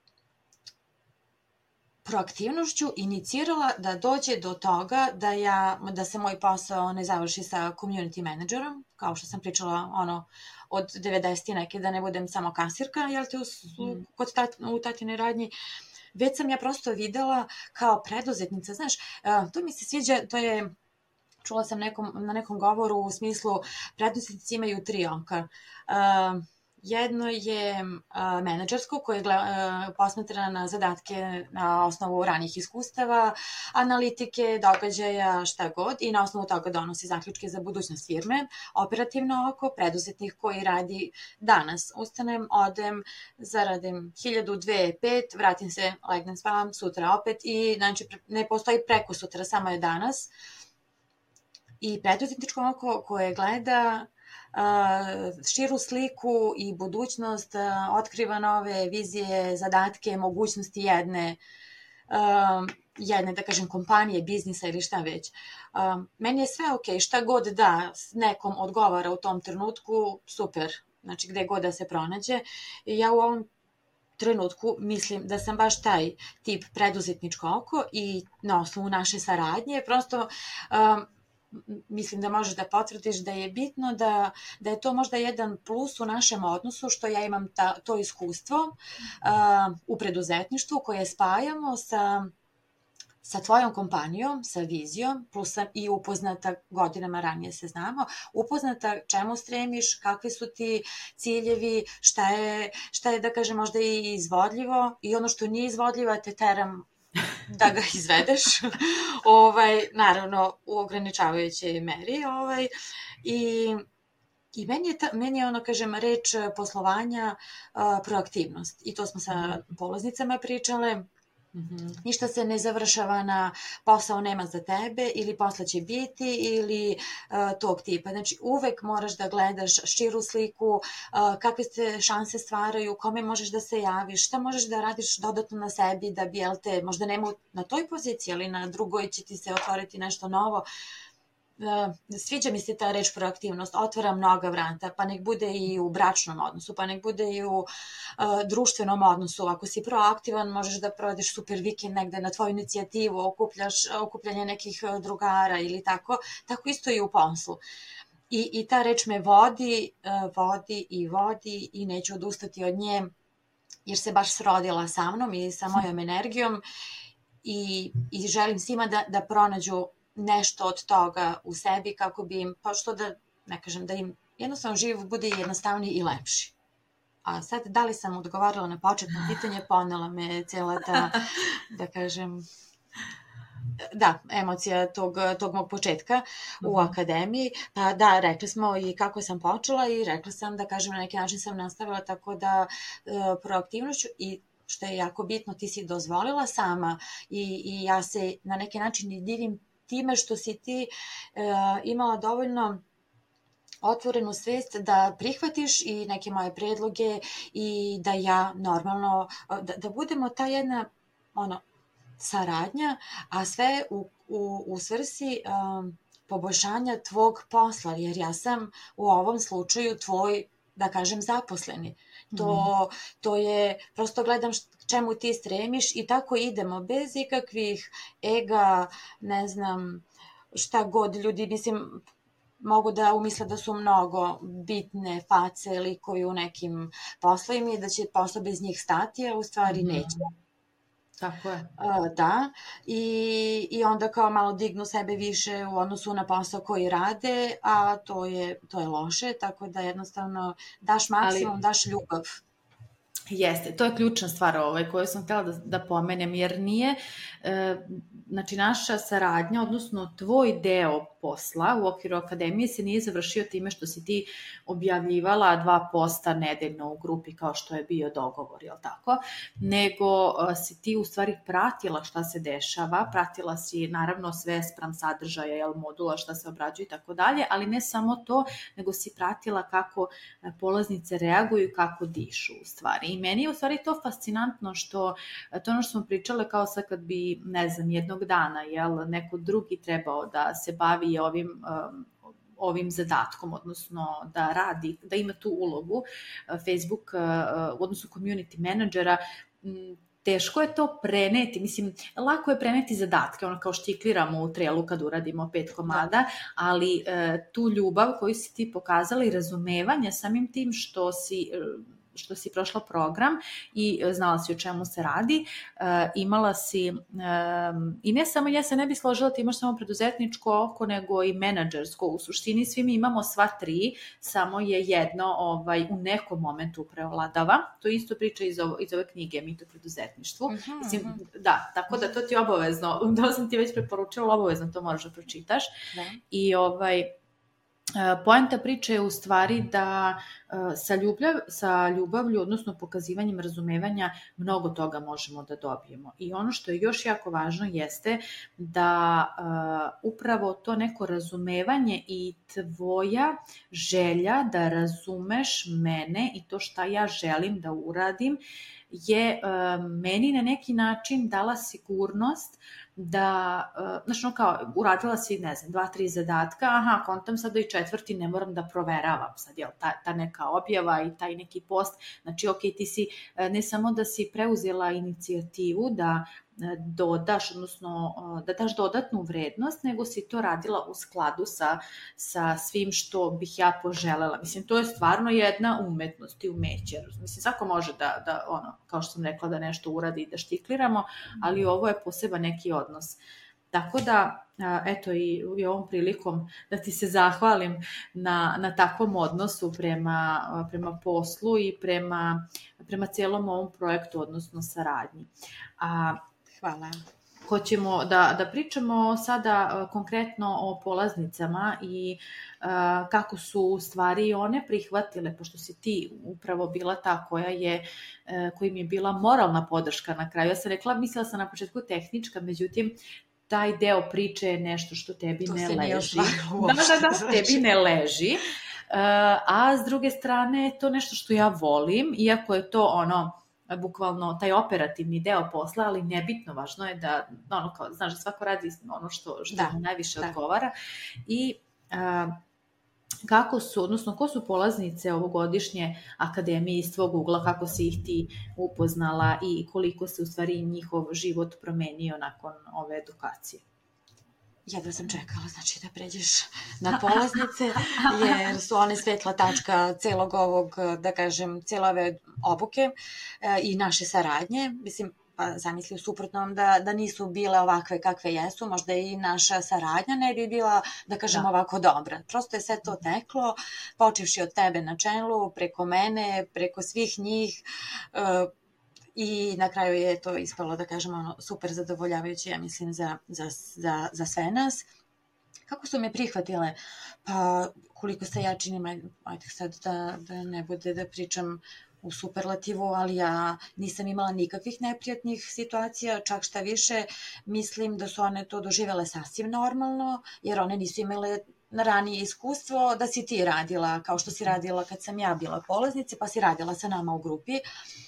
proaktivnošću inicirala da dođe do toga da, ja, da se moj posao ne završi sa community menadžerom, kao što sam pričala ono, od devedesetih neke, da ne budem samo kasirka, jel te, u, mm. kod tat, u tatine radnji, već sam ja prosto videla kao preduzetnica, znaš, uh, to mi se sviđa, to je, čula sam nekom, na nekom govoru u smislu, preduzetnici imaju tri oka. Uh, Jedno je uh, menadžersko, koje je uh, posmetrana na zadatke na osnovu ranih iskustava, analitike, događaja, šta god, i na osnovu toga donosi zaključke za budućnost firme. Operativno oko, preduzetnik koji radi danas. Ustanem, odem, zaradim hiljadu, dve, pet, vratim se, legnem, spavam, sutra opet i znači ne postoji preko sutra, samo je danas. I preduzetničko oko koje gleda Uh, širu sliku i budućnost, uh, otkriva nove vizije, zadatke, mogućnosti jedne, uh, jedne, da kažem, kompanije, biznisa ili šta već. Uh, meni je sve ok, šta god da nekom odgovara u tom trenutku, super, znači gde god da se pronađe. I ja u ovom trenutku mislim da sam baš taj tip preduzetničko oko i na osnovu naše saradnje, prosto uh, mislim da možeš da potvrdiš da je bitno da, da je to možda jedan plus u našem odnosu, što ja imam ta, to iskustvo uh, u preduzetništvu koje spajamo sa, sa tvojom kompanijom, sa vizijom, plus sam i upoznata, godinama ranije se znamo, upoznata čemu stremiš, kakvi su ti ciljevi, šta je, šta je da kažem možda i izvodljivo i ono što nije izvodljivo te teram da ga izvedeš, ovaj, naravno u ograničavajućoj meri, ovaj, i, i meni je, ta, meni je ono, kažem, reč poslovanja uh, proaktivnost, i to smo sa polaznicama pričale. Mm-hmm. Ništa se ne završava na posao nema za tebe ili posla će biti ili uh, tog tipa. Znači uvek moraš da gledaš širu sliku, uh, kakve se šanse stvaraju, kome možeš da se javiš, šta možeš da radiš dodatno na sebi da bi, jel te, možda nema na toj poziciji, ali na drugoj će ti se otvoriti nešto novo. Uh, sviđa mi se ta reč proaktivnost, otvara mnoga vrata, pa nek bude i u bračnom odnosu, pa nek bude i u uh, društvenom odnosu. Ako si proaktivan, možeš da provedeš super vikend negde na tvoju inicijativu, okupljaš, okupljanje nekih drugara ili tako, tako isto i u poslu. I, i ta reč me vodi, uh, vodi i vodi i neću odustati od nje, jer se baš srodila sa mnom i sa mojom energijom i, i želim svima da, da pronađu nešto od toga u sebi kako bi im, pa što da, ne kažem, da im jednostavno život bude jednostavniji i lepši. A sad, da li sam odgovarala na početno pitanje, ponela me cijela ta, da kažem, da, emocija tog, tog mog početka u Mhm. akademiji. Pa da, rekli smo i kako sam počela i rekla sam da kažem na neki način sam nastavila tako da e, proaktivnošću i što je jako bitno, ti si dozvolila sama i, i ja se na neki način i divim time što si ti e, imala dovoljno otvorenu svest da prihvatiš i neke moje predloge i da ja normalno, da, da budemo ta jedna ono, saradnja, a sve u, u, u svrsi um, poboljšanja tvog posla, jer ja sam u ovom slučaju tvoj, da kažem, zaposleni. To, mm. to je, prosto gledam čemu ti stremiš i tako idemo, bez ikakvih ega, ne znam, šta god ljudi, mislim, mogu da umisle da su mnogo bitne face, likovi u nekim poslovima i da će posao bez njih stati, a u stvari mm. neće. Tako je. Uh, da, I, i onda kao malo dignu sebe više u odnosu na posao koji rade, a to je, to je loše, tako da jednostavno daš maksimum, ali daš ljubav. Jeste, to je ključna stvar ovaj, koju sam htjela da, da pomenem, jer nije, e, znači naša saradnja, odnosno tvoj deo posla u okviru akademije se nije završio time što si ti objavljivala dva posta nedeljno u grupi kao što je bio dogovor, jel tako? Nego e, si ti u stvari pratila šta se dešava, pratila si naravno sve spram sadržaja, jel, modula, šta se obrađuje i tako dalje, ali ne samo to, nego si pratila kako polaznice reaguju, kako dišu u stvari. I meni je u stvari to fascinantno što, to ono što smo pričale kao sad kad bi, ne znam, jednog dana, jel, neko drugi trebao da se bavi ovim, um, ovim zadatkom, odnosno da radi, da ima tu ulogu Facebook, uh, odnosno community menadžera, um, teško je to preneti, mislim, lako je preneti zadatke, ono kao štikliramo u trelu kad uradimo pet komada, ali e, tu ljubav koju si ti pokazala i razumevanje samim tim što si... što si prošla program i znala si o čemu se radi, e, imala si, e, i ne samo, ja se ne bi složila ti imaš samo preduzetničko oko, nego i menadžersko, u suštini svi mi imamo sva tri, samo je jedno ovaj, u nekom momentu prevladava, to isto priča iz, ovo, iz ove knjige Mit o preduzetništvu, uh-huh, mislim, uh-huh. da, tako da to ti obavezno, da sam ti već preporučila, obavezno to moraš da pročitaš, da. I ovaj, poenta priče je u stvari da sa, ljubav, sa ljubavlju, odnosno pokazivanjem razumevanja, mnogo toga možemo da dobijemo. I ono što je još jako važno jeste da uh, upravo to neko razumevanje i tvoja želja da razumeš mene i to šta ja želim da uradim je uh, meni na neki način dala sigurnost da, uh, znači ono kao, uradila si, ne znam, dva, tri zadatka, aha, kontam sad do i četvrti, ne moram da proveravam sad, jel, ta, ta neka objava i taj neki post, znači, ok, ti si, ne samo da si preuzela inicijativu da dodaš, odnosno da daš dodatnu vrednost, nego si to radila u skladu sa, sa svim što bih ja poželela. Mislim, to je stvarno jedna umetnost i umeće. Mislim, svako može da, da ono, kao što sam rekla, da nešto uradi i da štikliramo, ali ovo je poseban neki odnos. Tako da, eto, i, i ovom prilikom da ti se zahvalim na, na takvom odnosu prema, prema poslu i prema, prema cijelom ovom projektu, odnosno saradnji. A, Hvala. Hoćemo da, da pričamo sada konkretno o polaznicama i uh, kako su u stvari one prihvatile, pošto si ti upravo bila ta koja je, uh, kojim je bila moralna podrška na kraju. Ja sam rekla, mislila sam na početku tehnička, međutim, taj deo priče je nešto što tebi to ne leži. Da, da, da, tebi ne leži. Uh, a s druge strane je to nešto što ja volim, iako je to ono, bukvalno taj operativni deo posla, ali nebitno, važno je da, ono kao, znaš, da svako radi ono što, što da, najviše da. odgovara. I a, kako su, odnosno, ko su polaznice ovogodišnje akademije iz tvog ugla, kako si ih ti upoznala i koliko se u stvari njihov život promenio nakon ove edukacije? Jedva sam čekala, znači, da pređeš na polaznice, jer su one svetla tačka celog ovog, da kažem, cijele ove obuke e, i naše saradnje. Mislim, pa zamisli u suprotnom da, da nisu bile ovakve kakve jesu, možda i naša saradnja ne bi bila, da kažem, da. ovako dobra. Prosto je sve to teklo, počevši od tebe na čelu, preko mene, preko svih njih, uh, i na kraju je to ispalo, da kažem, ono, super zadovoljavajuće, ja mislim, za, za, za, za sve nas. Kako su me prihvatile? Pa koliko se ja činim, ajde sad da, da ne bude da pričam u superlativu, ali ja nisam imala nikakvih neprijatnih situacija, čak šta više, mislim da su one to doživele sasvim normalno, jer one nisu imale ranije iskustvo da si ti radila, kao što si radila kad sam ja bila polaznica, pa si radila sa nama u grupi.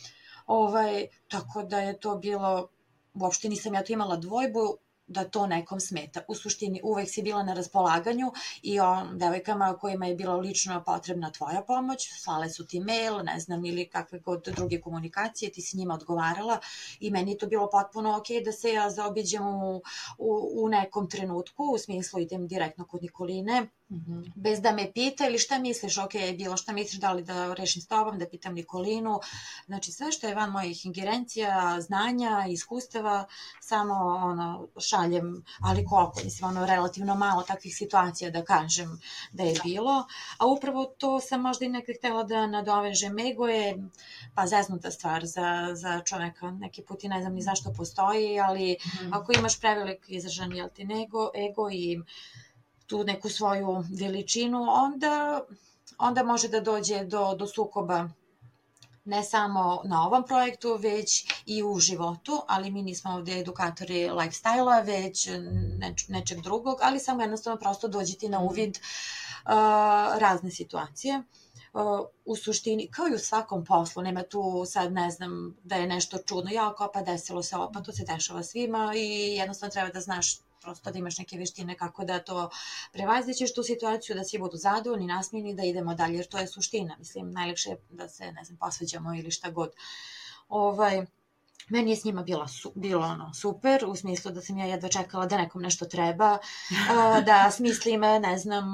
Ovaj, tako da je to bilo, uopšte nisam ja tu imala dvojbu da to nekom smeta. U suštini uvek si bila na raspolaganju i on devojkama kojima je bila lično potrebna tvoja pomoć, slale su ti mail, ne znam, ili kakve god druge komunikacije, ti si njima odgovarala i meni je to bilo potpuno ok da se ja zaobiđem u, u, u nekom trenutku, u smislu idem direktno kod Nikoline, mm-hmm. bez da me pita ili šta misliš, ok, bilo šta misliš, da li da rešim s tobom, da pitam Nikolinu, znači sve što je van mojih ingerencija, znanja, iskustava, samo ono, šaljem, ali koliko, mislim, ono, relativno malo takvih situacija da kažem da je bilo, a upravo to sam možda i nekada htjela da nadovežem. Ego je, pa zeznuta stvar za, za čoveka, neki put i ne znam ni zašto postoji, ali mm. ako imaš prevelik izražen, jel ti, nego, ego i tu neku svoju veličinu, onda, onda može da dođe do, do sukoba ne samo na ovom projektu, već i u životu, ali mi nismo ovdje edukatori lifestyle-a, već neč, nečeg drugog, ali samo jednostavno prosto dođiti na uvid uh, razne situacije. Uh, u suštini, kao i u svakom poslu, nema tu sad, ne znam, da je nešto čudno, jako, pa desilo se ovo, pa to se dešava svima i jednostavno treba da znaš prosto da imaš neke veštine kako da to prevaziđeš tu situaciju, da svi budu zadovoljni, nasmijeni, da idemo dalje, jer to je suština. Mislim, najlakše je da se, ne znam, posveđamo ili šta god. Ovaj, meni je s njima bila su, bilo ono super, u smislu da sam ja jedva čekala da nekom nešto treba, da smislim, ne znam,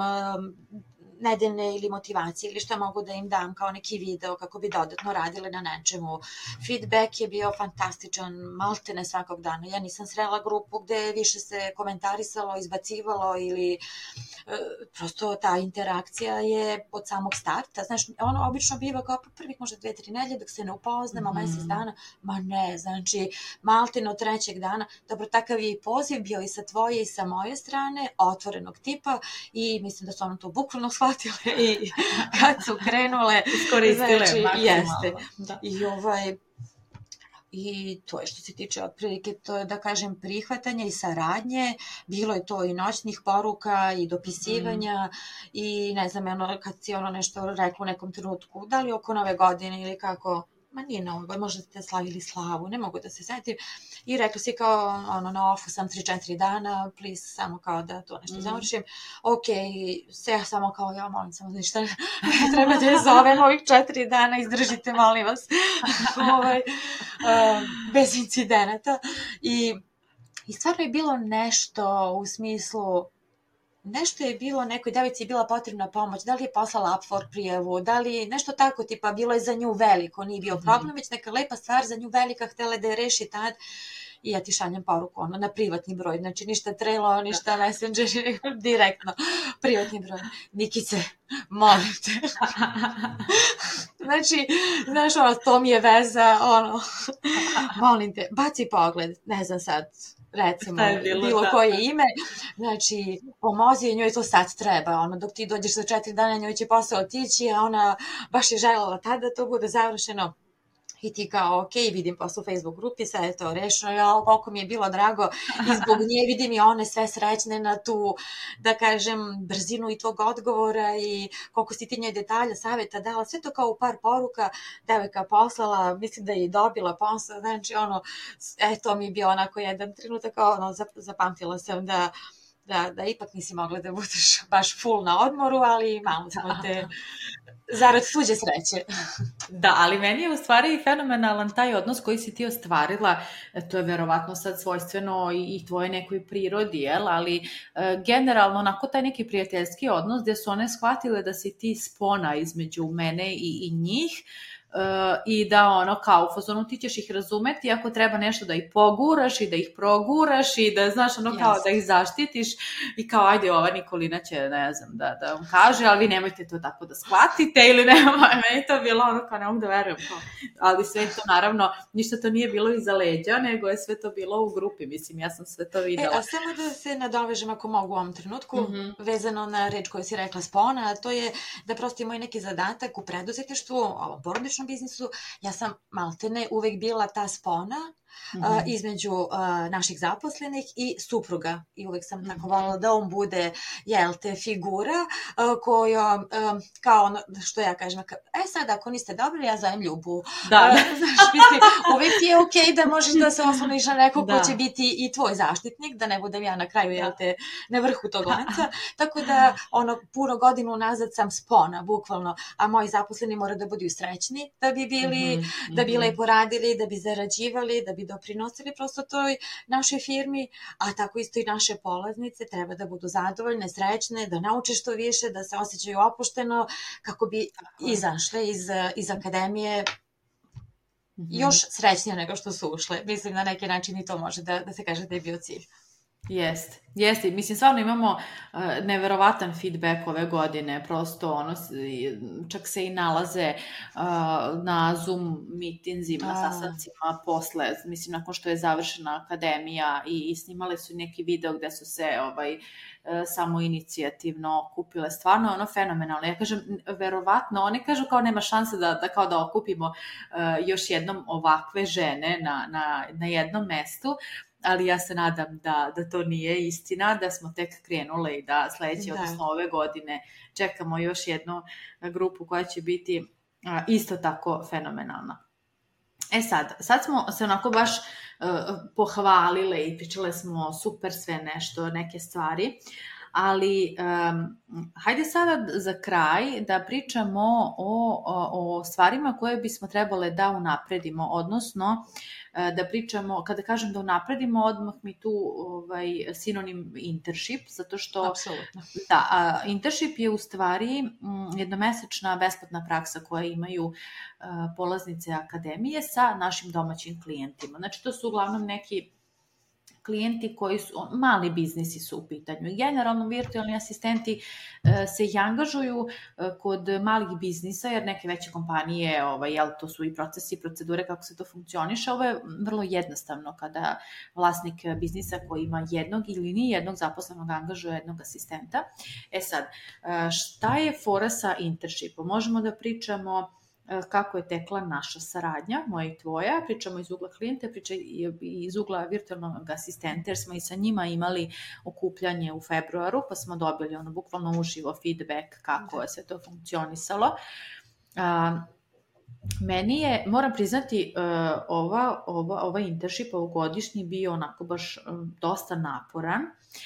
nedeljne ili motivacije ili šta mogu da im dam kao neki video kako bi dodatno radile na nečemu. Feedback je bio fantastičan, maltene svakog dana. Ja nisam srela grupu gde više se komentarisalo, izbacivalo ili e, prosto ta interakcija je od samog starta. Znaš, ono obično biva kao prvih možda dve, tri nedelje dok se ne upoznamo, mm. mesec dana, ma ne, znači maltene od trećeg dana. Dobro, takav je i poziv bio i sa tvoje i sa moje strane, otvorenog tipa i mislim da su ono to bukvalno shvatili i kad su krenule iskoristile znači, jeste. Da. I ovaj i to je što se tiče otprilike, to je da kažem prihvatanje i saradnje, bilo je to i noćnih poruka i dopisivanja mm. i ne znam, ono, kad si ono nešto rekla u nekom trenutku, da li oko nove godine ili kako, ma nije na ovoj, možda ste slavili slavu, ne mogu da se setim. I rekla si kao, ono, na ofu sam tri četiri dana, please, samo kao da to nešto mm. završim. Ok, sve samo kao, ja molim samo, ništa ne treba da je zovem ovih četiri dana, izdržite, molim vas, ovaj, uh, bez incidenata. I, I stvarno je bilo nešto u smislu, nešto je bilo, nekoj devojci je bila potrebna pomoć, da li je poslala Upwork prijavu, da li nešto tako, tipa bilo je za nju veliko, nije bio problem, već neka lepa stvar za nju velika, htjela da je reši tad i ja ti šaljem poruku ono, na privatni broj, znači ništa trelo, ništa messenger, direktno, privatni broj. Nikice, molim te. Znači, znaš, ono, to mi je veza, ono, molim te, baci pogled, ne znam sad, recimo, bilo, bilo koje ime, znači, pomozi njoj to sad treba, ono, dok ti dođeš za četiri dana, njoj će posao otići, a ona baš je željela tada da to bude završeno. I ti kao, ok, vidim posle u Facebook grupi, sve je to rešeno, ja, koliko mi je bilo drago i zbog nje vidim i one sve srećne na tu, da kažem, brzinu i tvog odgovora i koliko si ti njoj detalja, savjeta dala, sve to kao u par poruka, devojka poslala, mislim da je i dobila posao, znači ono, e, to mi je bio onako jedan trenutak, ono, zapamtila sam da, da, da ipak nisi mogla da budeš baš full na odmoru, ali malo smo te... zarad tuđe sreće. Da, ali meni je u stvari fenomenalan taj odnos koji si ti ostvarila, to je verovatno sad svojstveno i, i tvoje nekoj prirodi, jel? Ali e, generalno onako taj neki prijateljski odnos gdje su one shvatile da si ti spona između mene i, i njih, i da ono kao u fazonu ti ćeš ih razumeti ako treba nešto da ih poguraš i da ih proguraš i da znaš ono kao yes. da ih zaštitiš i kao ajde ova Nikolina će ne znam da, da vam kaže, ali vi nemojte to tako da shvatite ili nema, meni to bilo ono kao ne mogu da verujem kao. Ali sve to naravno, ništa to nije bilo iza leđa, nego je sve to bilo u grupi, mislim ja sam sve to videla. E, a samo da se nadovežem ako mogu u ovom trenutku, mm-hmm. vezano na reč koju si rekla spona, a to je da prosto imaju neki zadatak u preduzetništvu, ovom porodičnom biznisu, ja sam maltene uvek bila ta spona mm-hmm. uh, između uh, naših zaposlenih i supruga. I uvek sam mm-hmm. tako voljela da on bude, jel te, figura uh, koja, uh, kao ono, što ja kažem, e sad ako niste dobri, ja zovem Ljubu. Da. Uh, znaš, mislim, uvek ti je okej okay da možeš da se osloniš na nekog da. Ko će biti i tvoj zaštitnik, da ne budem ja na kraju, jel te, na vrhu tog lanca. Tako da, ono, puno godinu nazad sam spona, bukvalno, a moji zaposleni moraju da budu srećni, da bi bili, mm-hmm. da bi lepo radili, da bi zarađivali, da bi doprinosili prosto toj našoj firmi, a tako isto i naše polaznice treba da budu zadovoljne, srećne, da nauče što više, da se osjećaju opušteno, kako bi izašle iz, iz akademije mm-hmm. još srećnije nego što su ušle. Mislim, na neki način i to može da, da se kaže da je bio cilj. Jeste, jeste. Mislim, stvarno imamo uh, neverovatan feedback ove godine, prosto ono, čak se i nalaze uh, na Zoom mitinzima, na sastancima posle, mislim, nakon što je završena akademija i, i snimale su neki video gde su se ovaj, uh, samo inicijativno okupile, stvarno je ono fenomenalno. Ja kažem, verovatno, oni kažu kao nema šanse da, da kao da okupimo uh, još jednom ovakve žene na, na, na jednom mestu, ali ja se nadam da, da to nije istina, da smo tek krenule i da sledeće, da. Odnosno ove godine, čekamo još jednu grupu koja će biti a, isto tako fenomenalna. E sad, sad smo se onako baš uh, pohvalile i pričale smo super sve nešto, neke stvari, ali um, hajde sada za kraj da pričamo o, o, o stvarima koje bismo trebale da unapredimo, odnosno da pričamo, kada kažem da unapredimo, odmah mi tu ovaj, sinonim internship, zato što apsolutno. Da, a, internship je u stvari m, jednomesečna besplatna praksa koja imaju a, polaznice akademije sa našim domaćim klijentima. Znači to su uglavnom neki klijenti koji su, mali biznisi su u pitanju. Generalno virtualni asistenti e, se i angažuju e, kod malih biznisa, jer neke veće kompanije, ovaj, jel, to su i procesi i procedure kako se to funkcioniše. Ovo je vrlo jednostavno kada vlasnik biznisa koji ima jednog ili ni jednog zaposlenog angažuje jednog asistenta. E sad, e, šta je fora sa internshipom? Možemo da pričamo kako je tekla naša saradnja, moja i tvoja, pričamo iz ugla klijenta, pričamo iz ugla virtualnog asistenta, jer smo i sa njima imali okupljanje u februaru, pa smo dobili ono bukvalno uživo feedback kako je sve to funkcionisalo. A, meni je, moram priznati, ova, ova, ova internship ovogodišnji bio onako baš dosta naporan,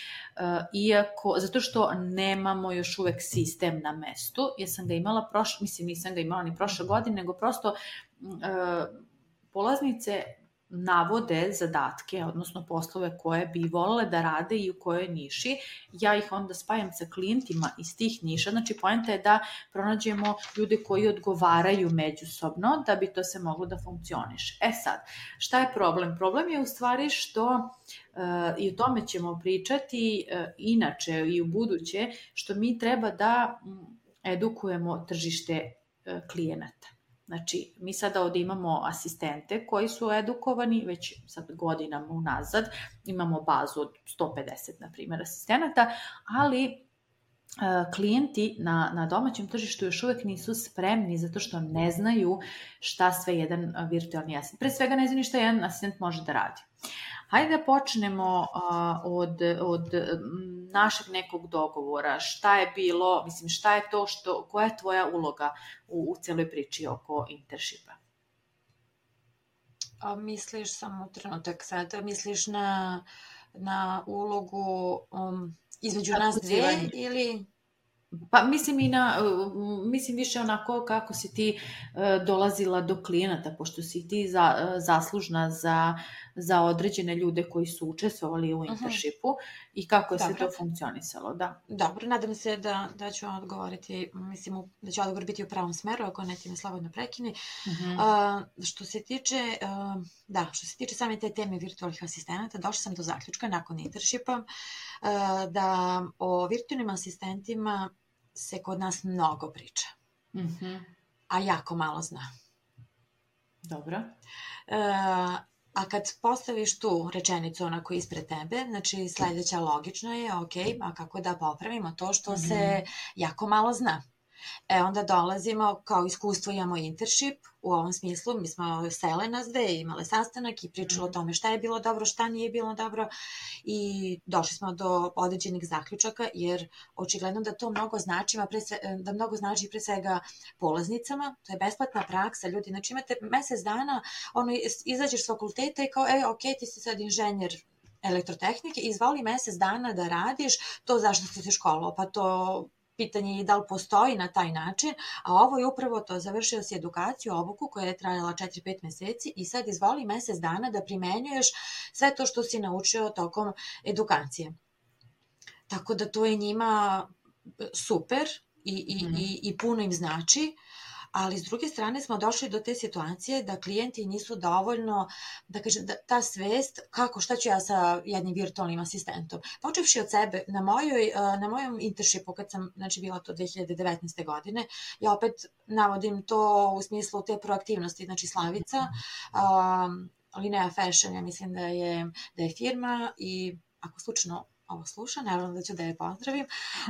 iako, zato što nemamo još uvek sistem na mestu, jer sam ga imala prošle, mislim nisam ga imala ni prošle godine, nego prosto uh, polaznice navode zadatke, odnosno poslove koje bi volele da rade i u kojoj niši, ja ih onda spajam sa klijentima iz tih niša, znači poenta je da pronađemo ljude koji odgovaraju međusobno da bi to se moglo da funkcioniše. E sad, šta je problem? Problem je u stvari što, uh, i o tome ćemo pričati uh, inače i u buduće, što mi treba da um, edukujemo tržište uh, klijenata. Znači, mi sada ovdje imamo asistente koji su edukovani već sad godinama unazad, imamo bazu od sto pedeset, na primjer, asistenata, ali e, klijenti na, na domaćem tržištu još uvijek nisu spremni zato što ne znaju šta sve jedan virtualni asistent. Pre svega ne znaju šta jedan asistent može da radi. Hajde da počnemo uh, od, od našeg nekog dogovora. Šta je bilo, mislim, šta je to, što, koja je tvoja uloga u, u celoj priči oko internshipa? A misliš samo trenutak sad, misliš na, na ulogu um, između nas dve ili... Pa mislim i na, mislim više onako kako si ti uh, dolazila do klijenata, pošto si ti za, uh, zaslužna za, za određene ljude koji su učestvovali u internshipu uh-huh. i kako je Dobro. se to funkcionisalo, da. Dobro, nadam se da, da ću odgovoriti, mislim da će odgovor biti u pravom smeru, ako ne ti me slobodno prekini. Uh-huh. Uh, što se tiče, uh, da, što se tiče same te teme virtualnih asistenata, došla sam do zaključka nakon internshipa uh, da o virtualnim asistentima se kod nas mnogo priča, mm-hmm. a jako malo zna. Dobro. E, a kad postaviš tu rečenicu onako ispred tebe, znači sledeća logično je, ok, a kako da popravimo to što mm-hmm. se jako malo zna. E onda dolazimo, kao iskustvo imamo internship, u ovom smislu mi smo sele nas dve, imale sastanak i pričalo mm. o tome šta je bilo dobro, šta nije bilo dobro i došli smo do određenih zaključaka, jer očigledno da to mnogo znači, pre sve, da mnogo znači pre svega polaznicama, to je besplatna praksa, ljudi, znači imate mesec dana, ono, izađeš s fakulteta i kao, e, ok, ti si sad inženjer elektrotehnike, izvoli mesec dana da radiš to zašto si se školovao, pa to pitanje je da li postoji na taj način, a ovo je upravo to, završio si edukaciju, obuku koja je trajala četiri pet meseci i sad izvoli mesec dana da primenjuješ sve to što si naučio tokom edukacije. Tako da to je njima super i, i, mm. i, i puno im znači, ali s druge strane smo došli do te situacije da klijenti nisu dovoljno, da kažem, da, ta svest kako, šta ću ja sa jednim virtualnim asistentom. Počevši od sebe, na, mojoj, na mojom internshipu, kad sam, znači bila to dve hiljade devetnaeste. godine, ja opet navodim to u smislu te proaktivnosti, znači Slavica, um, Linea Fashion, ja mislim da je, da je firma i ako slučajno ovo sluša, naravno da ću da je pozdravim.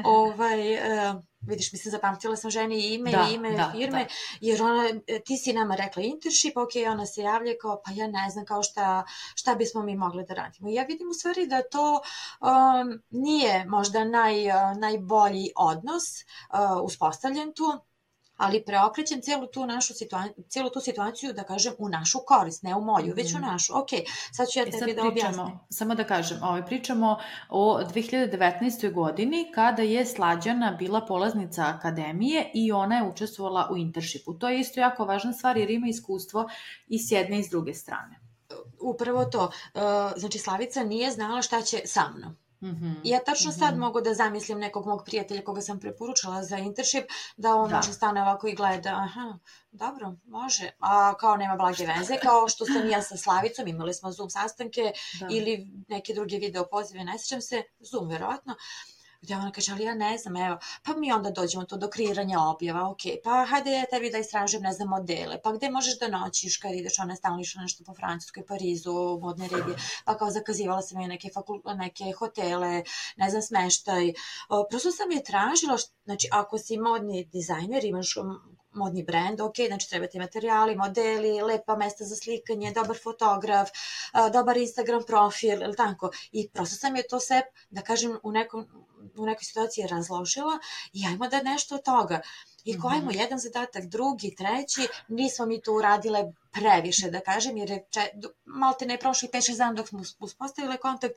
ovaj, uh, vidiš, mislim, zapamtila sam ženi ime da, i ime da, firme, da. Jer ona, ti si nama rekla internship, ok, ona se javlja kao, pa ja ne znam kao šta, šta bismo mi mogli da radimo. I ja vidim u stvari da to um, nije možda naj, uh, najbolji odnos uh, uspostavljen tu, ali preokrećem cijelu tu našu situaciju, cijelu tu situaciju, da kažem, u našu korist, ne u moju, već u našu. Ok, sad ću ja tebi da objasnim. Samo da kažem, ovaj, pričamo o dve hiljade devetnaestoj. godini, kada je Slađana bila polaznica akademije i ona je učestvovala u internshipu. To je isto jako važna stvar jer ima iskustvo i s jedne i s druge strane. Upravo to. Znači, Slavica nije znala šta će sa mnom. Mm-hmm. Ja tačno sad mm-hmm. mogu da zamislim nekog mog prijatelja koga sam preporučala za internship, da on da. može stane ovako i gleda, aha, dobro, može, a kao nema blage veze, kao što sam ja sa Slavicom, imali smo Zoom sastanke da. ili neke druge video pozive, ne sjećam se, Zoom verovatno, gde ona kaže, ali ja ne znam, evo, pa mi onda dođemo to do kreiranja objava, ok, pa hajde ja tebi da istražujem, ne znam, modele, pa gde možeš da noćiš kad ideš, ona je stalno išla nešto po Francuskoj, Parizu, modne regije, pa kao zakazivala sam je neke, fakul... neke hotele, ne znam, smeštaj, o, prosto sam je tražila, znači, ako si modni dizajner, imaš modni brand, ok, znači trebate materijali, modeli, lepa mesta za slikanje, dobar fotograf, dobar Instagram profil, ili tako, i prosto sam je to sve, da kažem, u nekom u nekoj situaciji razložila i ajmo da nešto od toga. I ko ajmo jedan zadatak, drugi, treći, nismo mi tu uradile previše, da kažem, jer je če, malte ne prošli pet šest dana dok smo uspostavile kontakt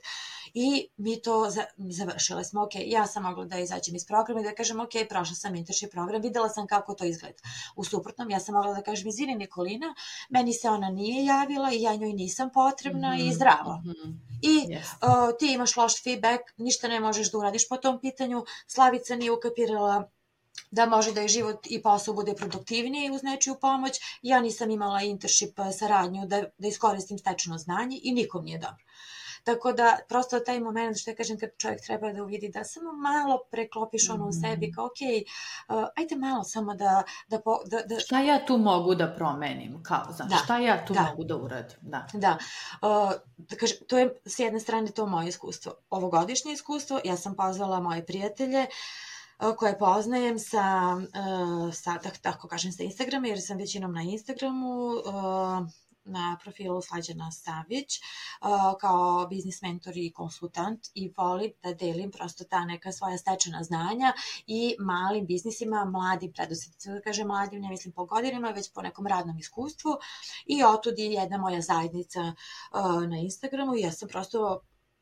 i mi to za, završile smo. Ok, ja sam mogla da izađem iz programa i da kažem, ok, prošla sam internship program, videla sam kako to izgleda. U suprotnom, ja sam mogla da kažem, izvini Nikolina, meni se ona nije javila i ja njoj nisam potrebna mm-hmm. i zdravo. Mm-hmm. I yes. uh, ti imaš loš feedback, ništa ne možeš da uradiš po tom pitanju, Slavica nije ukapirala da može da je život i posao bude produktivniji uz nečiju pomoć. Ja nisam imala internship saradnju da, da iskoristim stečeno znanje i nikom nije dobro. Tako da, prosto taj moment, što ja kažem, kad čovjek treba da uvidi da samo malo preklopiš ono u sebi, kao, ok, uh, ajde malo samo da... da, da, da... Šta ja tu mogu da promenim? Kao, znaš, da, šta ja tu da. mogu da uradim? Da, da. Uh, da kažem, to je s jedne strane to moje iskustvo. Ovogodišnje iskustvo, ja sam pozvala moje prijatelje, koje poznajem sa, sa, tako kažem, sa Instagrama, jer sam većinom na Instagramu, na profilu Slađana Savić, kao biznis mentor i konsultant i volim da delim prosto ta neka svoja stečena znanja i malim biznisima, mladim preduzetnicima, da kažem mladim, ne mislim po godinama, već po nekom radnom iskustvu i otud je jedna moja zajednica na Instagramu i ja sam prosto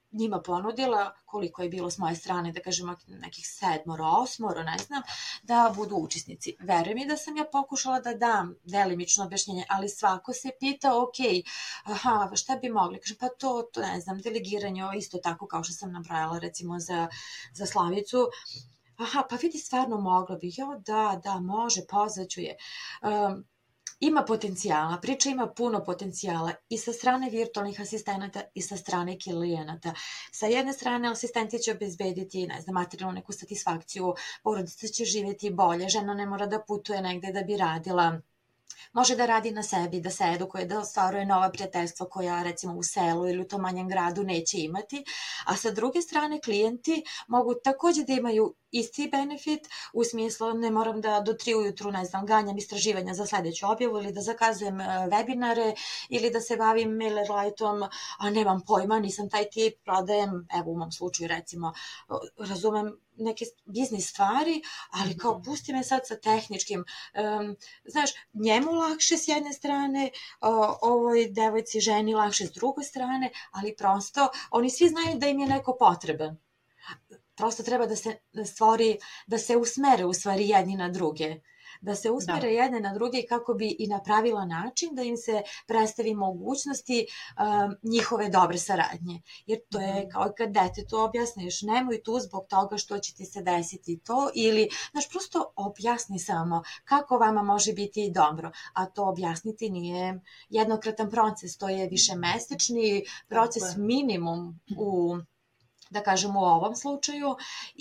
njima ponudila, koliko je bilo s moje strane, da kažem nekih sedmoro, osmoro, ne znam, da budu učesnici. Verujem mi da sam ja pokušala da dam delimično objašnjenje, ali svako se pita, ok, aha, šta bi mogli? Kažem, pa to, to ne znam, delegiranje, isto tako kao što sam nabrajala recimo za, za Slavicu. Aha, pa vidi, stvarno mogla bih. Jo, da, da, može, pozvaću je. Um, Ima potencijala, priča ima puno potencijala i sa strane virtualnih asistenata i sa strane klijenata. Sa jedne strane asistenti će obezbediti, ne znam, materijalnu neku satisfakciju, porodica će živjeti bolje, žena ne mora da putuje negde da bi radila, može da radi na sebi, da se edukuje, da ostvaruje nova prijateljstva koja recimo u selu ili u tom manjem gradu neće imati, a sa druge strane klijenti mogu takođe da imaju isti benefit, u smislu ne moram da do tri ujutru, ne znam, ganjam istraživanja za sledeću objavu ili da zakazujem webinare ili da se bavim MailerLite-om, a nemam pojma, nisam taj tip, prodajem, evo u mom slučaju recimo, razumem neke biznis stvari, ali kao pusti me sad sa tehničkim. Um, znaš, njemu lakše s jedne strane, o, ovoj devojci, ženi lakše s druge strane, ali prosto oni svi znaju da im je neko potreban. Prosto treba da se stvori, da se usmere u stvari jedni na druge. Da se usmere da. jedne na druge kako bi i na pravilan način da im se predstavi mogućnosti um, njihove dobre saradnje. Jer to je kao kad detetu objasniš, nemoj tu zbog toga što će ti se desiti to, ili, znaš, prosto objasni samo kako vama može biti dobro. A to objasniti nije jednokratan proces, to je višemesečni proces, minimum u, da kažem, u ovom slučaju.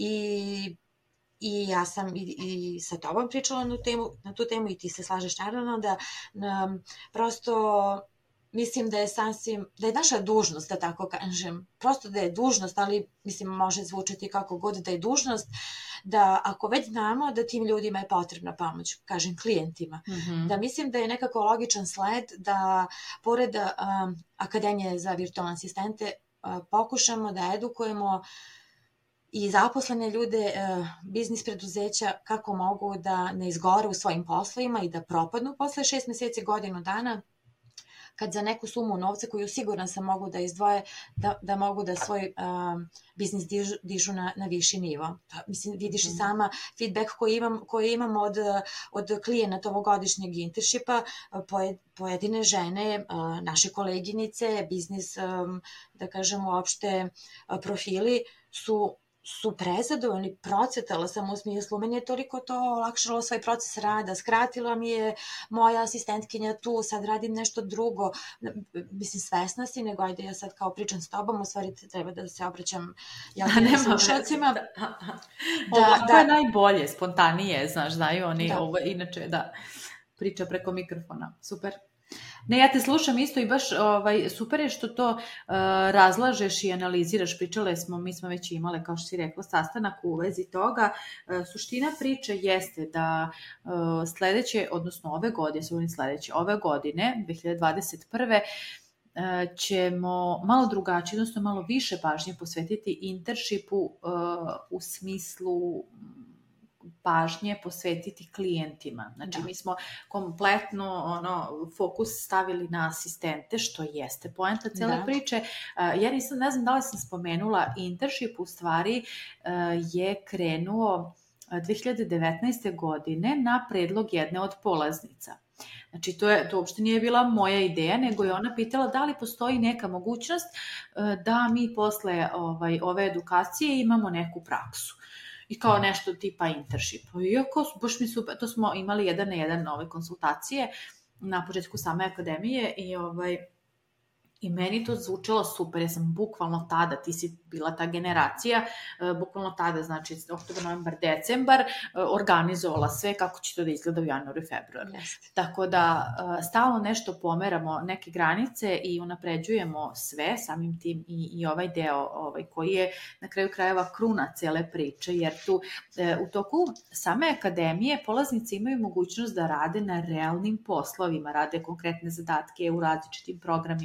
I I ja sam i, i sa tobom pričala na tu, temu, na tu temu i ti se slažeš naravno da um, prosto mislim da je sasvim, da je naša dužnost, da tako kažem, prosto da je dužnost, ali mislim može zvučati kako god da je dužnost, da ako već znamo da tim ljudima je potrebna pomoć, kažem klijentima, mm-hmm. da mislim da je nekako logičan sled da pored um, Akademije za virtualne asistente uh, pokušamo da edukujemo i zaposlene ljude, biznis preduzeća, kako mogu da ne izgore u svojim poslovima i da propadnu posle šest meseci, godinu dana, kad za neku sumu novca koju siguran sam mogu da izdvoje, da, da mogu da svoj um, biznis dižu, dižu na, na viši nivo. Pa, mislim, vidiš mm. i sama feedback koji imam, koji imam od, od klijenata ovogodišnjeg internshipa, pojedine žene, naše koleginice, biznis, um, da kažem, uopšte profili su su prezadovoljni, procetala sam u smislu, meni je toliko to olakšalo svoj proces rada, skratila mi je moja asistentkinja tu, sad radim nešto drugo, mislim, svesna si, nego ajde ja sad kao pričam s tobom, u stvari treba da se obraćam javnim slušalcima. Da, da, ovo je najbolje, spontanije, znaš, znaju oni, da. Ovo inače, da, priča preko mikrofona, super. Ne, ja te slušam isto i baš ovaj, super je što to uh, razlažeš i analiziraš. Pričale smo, mi smo već imale, kao što si rekla, sastanak u vezi toga. Uh, suština priče jeste da uh, sledeće, odnosno ove godine, sve sledeće, ove godine, dve hiljade dvadeset prve uh, ćemo malo drugačije, odnosno malo više pažnje posvetiti internshipu uh, u smislu pažnje posvetiti klijentima. Znači, da. Mi smo kompletno ono, fokus stavili na asistente, što jeste poenta cele da. priče. Ja nisam, ne znam da li sam spomenula, internship u stvari je krenuo dve hiljade devetnaeste. godine na predlog jedne od polaznica. Znači, to, je, to uopšte nije bila moja ideja, nego je ona pitala da li postoji neka mogućnost da mi posle ovaj, ove edukacije imamo neku praksu. I kao nešto tipa internship. Iako, baš mi super, to smo imali jedan na jedan nove konsultacije na početku same akademije i ovaj, i meni to zvučalo super, ja sam bukvalno tada, ti si bila ta generacija, bukvalno tada, znači oktobar, novembar, decembar, organizovala sve kako će to da izgleda u januaru i februaru. Yes. Tako da stalno nešto pomeramo neke granice i unapređujemo sve, samim tim i, i ovaj deo ovaj, koji je na kraju krajeva kruna cele priče, jer tu u toku same akademije polaznici imaju mogućnost da rade na realnim poslovima, rade konkretne zadatke u različitim programima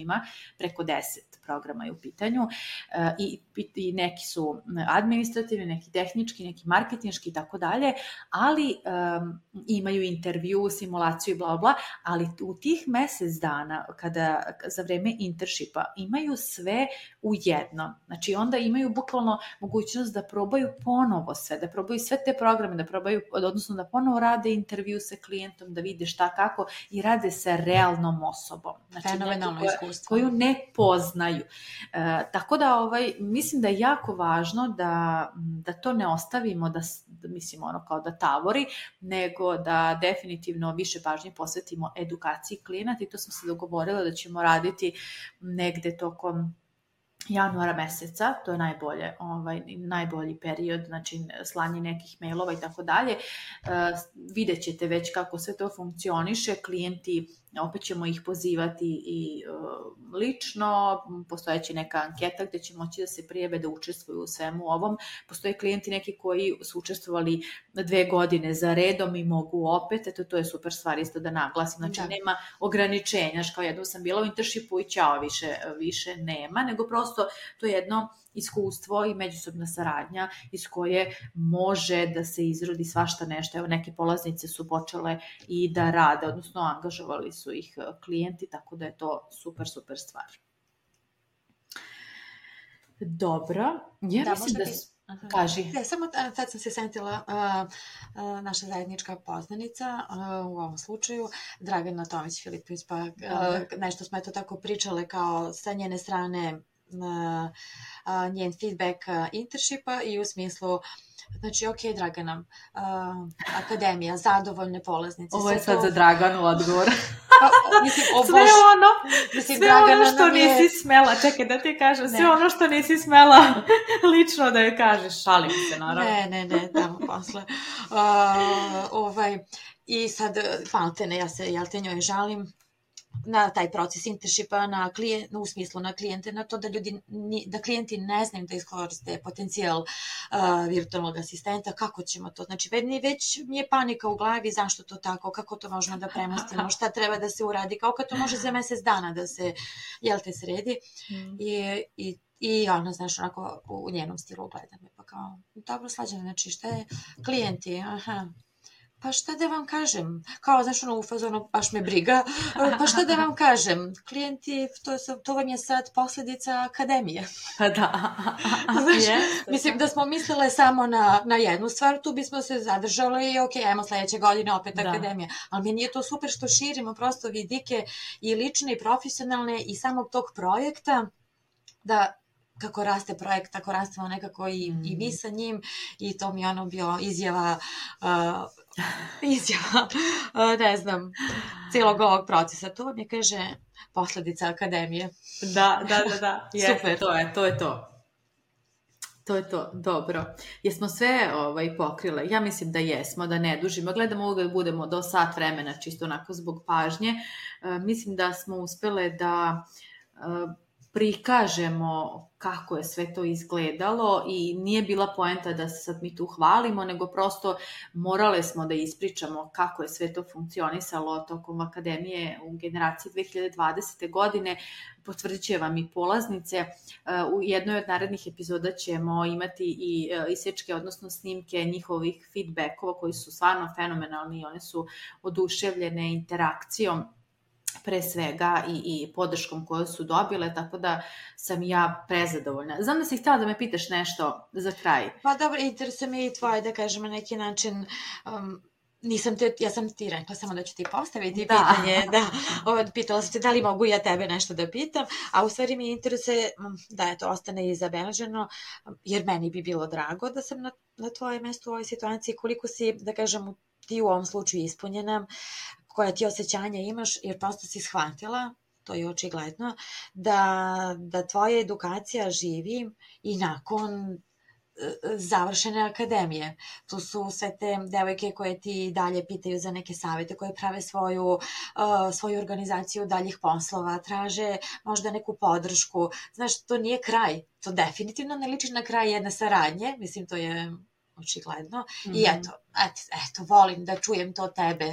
preko deset programa je u pitanju i, i neki su administrativni, neki tehnički, neki marketinški i tako dalje, ali um, imaju intervju, simulaciju i bla bla, ali u tih mesec dana kada za vreme internshipa imaju sve u jednom. Znači onda imaju bukvalno mogućnost da probaju ponovo sve, da probaju sve te programe, da probaju, odnosno da ponovo rade intervju sa klijentom, da vide šta kako i rade sa realnom osobom. Znači, fenomenalno koja, iskustvo. Koju ne poznaju. E, tako da ovaj, mislim da je jako važno da, da to ne ostavimo, da, da mislim ono kao da tavori, nego da definitivno više pažnje posvetimo edukaciji klijenata i to smo se dogovorili da ćemo raditi negde tokom januara meseca, to je najbolje, ovaj, najbolji period, znači slanje nekih mailova i tako dalje. Vidjet ćete već kako sve to funkcioniše, klijenti, opet ćemo ih pozivati i uh, lično, postojeće neka anketa gde će moći da se prijave da učestvuju u svemu ovom. Postoje klijenti neki koji su učestvovali dve godine za redom i mogu opet, eto to je super stvar isto da naglasim, znači da. Nema ograničenja, kao jednom sam bila u internshipu i ćao, više, više nema, nego prosto to je jedno iskustvo i međusobna saradnja iz koje može da se izrodi svašta nešto. Evo neke polaznice su počele i da rade, odnosno angažovali su ih klijenti, tako da je to super, super stvar. Dobro. Ja da, mislim da... Aha. Kaži. Ne, samo tad sam se sentila uh, uh, naša zajednička poznanica uh, u ovom slučaju, Dragana Tomić-Filipović, pa uh, nešto smo eto tako pričale kao sa njene strane uh, uh, njen feedback uh, internshipa i u smislu znači, ok, Dragana, uh, akademija, zadovoljne polaznice. Ovo je sad to... za Draganu odgovor. Pa, mislim, o sve Bož... ono, mislim, sve Dragana ono što je... nisi smela, čekaj da ti kažem, ne. Sve ono što nisi smela lično da joj kažeš, šalim se naravno. Ne, ne, ne, tamo posle. Uh, ovaj, I sad, maltene, ja se, jel te njoj žalim, na taj proces internshipa, na klijent, u smislu na klijente, na to da ljudi, da klijenti ne znaju da iskoriste potencijal uh, virtualnog asistenta, kako ćemo to, znači već mi je panika u glavi, zašto to tako, kako to možemo da premostimo, šta treba da se uradi, kako to može za mesec dana da se, jel te, sredi, mm. i, i I ona, znaš, onako u njenom stilu gleda me, pa kao, dobro Slađana, znači šta je klijenti, aha, pa šta da vam kažem, kao, znaš, ono u fazonu, baš me briga, pa šta da vam kažem, klijenti, to, to vam je sad posljedica akademije. Pa da. Znaš, yes, mislim da smo mislile samo na, na jednu stvar, tu bismo se zadržali i ok, ajmo sledeće godine opet da. Akademija, ali meni je to super što širimo prosto vidike i lične i profesionalne i samog tog projekta, da kako raste projekt, tako rastemo nekako i, mm. i mi sa njim i to mi je ono bio izjava, uh, izjava, uh, ne znam, cijelog ovog procesa. To vam je, kaže, posljedica akademije. Da, da, da, da. Je, super. To je, to je to. To je to, dobro. Jesmo sve ovaj, pokrile? Ja mislim da jesmo, da ne dužimo. Gledamo ovo da budemo do sat vremena, čisto onako zbog pažnje. Uh, mislim da smo uspele da... Uh, prikažemo kako je sve to izgledalo i nije bila poenta da se sad mi tu hvalimo, nego prosto morale smo da ispričamo kako je sve to funkcionisalo tokom akademije u generaciji dve hiljade dvadesete. godine. Potvrdit će vam i polaznice. U jednoj od narednih epizoda ćemo imati i isečke, odnosno snimke njihovih feedbackova koji su stvarno fenomenalni i one su oduševljene interakcijom pre svega i, i podrškom koju su dobile, tako da sam ja prezadovoljna. Znam da si htjela da me pitaš nešto za kraj. Pa dobro, interesuje me i tvoje, da kažemo, na neki način... Um... Nisam te, ja sam ti rekla samo da ću ti postaviti da. pitanje, da, ovo, pitala sam te da li mogu ja tebe nešto da pitam, a u stvari mi interesuje da je to ostane i zabeleženo, jer meni bi bilo drago da sam na, na tvoje mestu u ovoj situaciji, koliko si, da kažem, ti u ovom slučaju ispunjena, koja ti osjećanja imaš, jer prosto si shvatila, to je očigledno, da, da tvoja edukacija živi i nakon završene akademije. Tu su sve te devojke koje ti dalje pitaju za neke savete, koje prave svoju, uh, svoju organizaciju daljih poslova, traže možda neku podršku. Znaš, to nije kraj. To definitivno ne liči na kraj jedne saradnje. Mislim, to je očigledno. Mm-hmm. I eto, eto, eto, volim da čujem to tebe.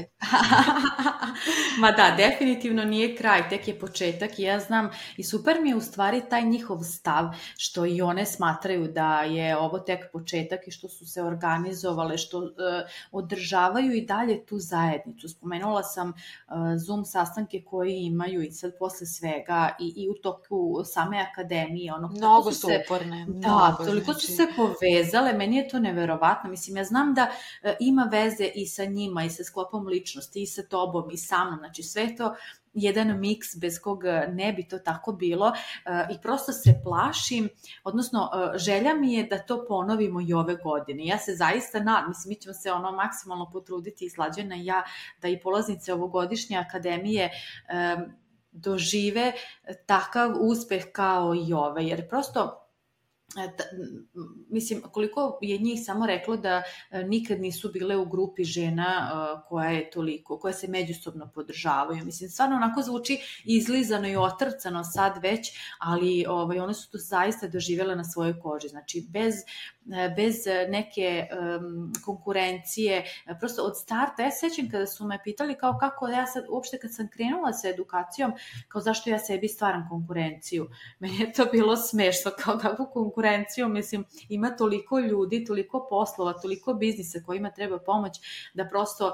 Ma da, definitivno nije kraj, tek je početak i ja znam i super mi je u stvari taj njihov stav što i one smatraju da je ovo tek početak i što su se organizovale, što uh, održavaju i dalje tu zajednicu. Spomenula sam uh, Zoom sastanke koji imaju i sad posle svega i, i u toku same akademije. Ono, mnogo su se, uporne. Da, mnogo, toliko znači... su se povezale, meni je to neverovatno. Mislim, ja znam da uh, ima veze i sa njima i sa sklopom ličnosti i sa tobom i sa mnom, znači sve to jedan miks bez kog ne bi to tako bilo uh, i prosto se plašim, odnosno uh, želja mi je da to ponovimo i ove godine. Ja se zaista nadam, mislim, mi ćemo se ono maksimalno potruditi i Slađana i ja da i polaznice ovogodišnje akademije um, dožive takav uspeh kao i ove, jer prosto Da, mislim, koliko je njih samo reklo da nikad nisu bile u grupi žena koja je toliko, koja se međusobno podržavaju. Mislim, stvarno onako zvuči izlizano i otrcano sad već, ali ovaj, one su to zaista doživjele na svojoj koži. Znači, bez, bez neke um, konkurencije, prosto od starta, ja sećam kada su me pitali kao kako ja sad, uopšte kad sam krenula sa edukacijom, kao zašto ja sebi stvaram konkurenciju. Meni je to bilo smešno, kao kakvu konkurenciju konkurenciju, mislim, ima toliko ljudi, toliko poslova, toliko biznisa kojima treba pomoć, da prosto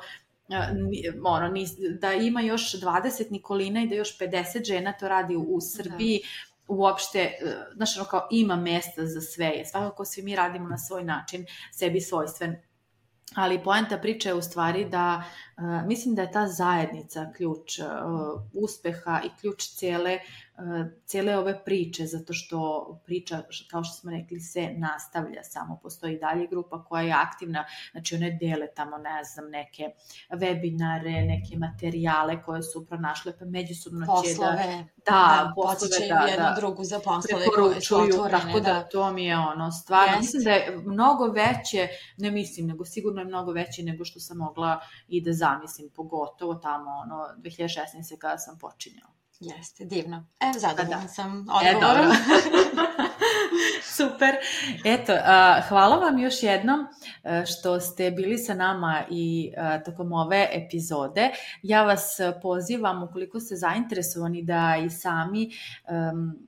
ono, da ima još dvadeset Nikolina i da još pedeset žena to radi u, u Srbiji, da. Uopšte, znaš, ono kao ima mesta za sve, svakako svi mi radimo na svoj način, sebi svojstven. Ali poenta priče je u stvari da uh, mislim da je ta zajednica ključ uh, uspeha i ključ cijele, uh, cijele ove priče, zato što priča, kao što smo rekli, se nastavlja, samo postoji dalje grupa koja je aktivna, znači one dele tamo, ne znam, neke webinare, neke materijale koje su pronašle, pa međusobno poslove, će da... Da, da poslove, da, jednu da, drugu za poslove koje su otvorene. Tako da, da to mi je ono, stvarno, yes. Mislim da je mnogo veće, ne mislim, nego sigurno je mnogo veće nego što sam mogla i da zamislim, pogotovo tamo, ono, dve hiljade šesnaeste kada sam počinjala. Jeste, divno. Evo, zadovoljna da. sam odgovorom. E, super. Eto, uh, hvala vam još jednom uh, što ste bili sa nama i uh, tokom ove epizode. Ja vas pozivam, ukoliko ste zainteresovani, da i sami um,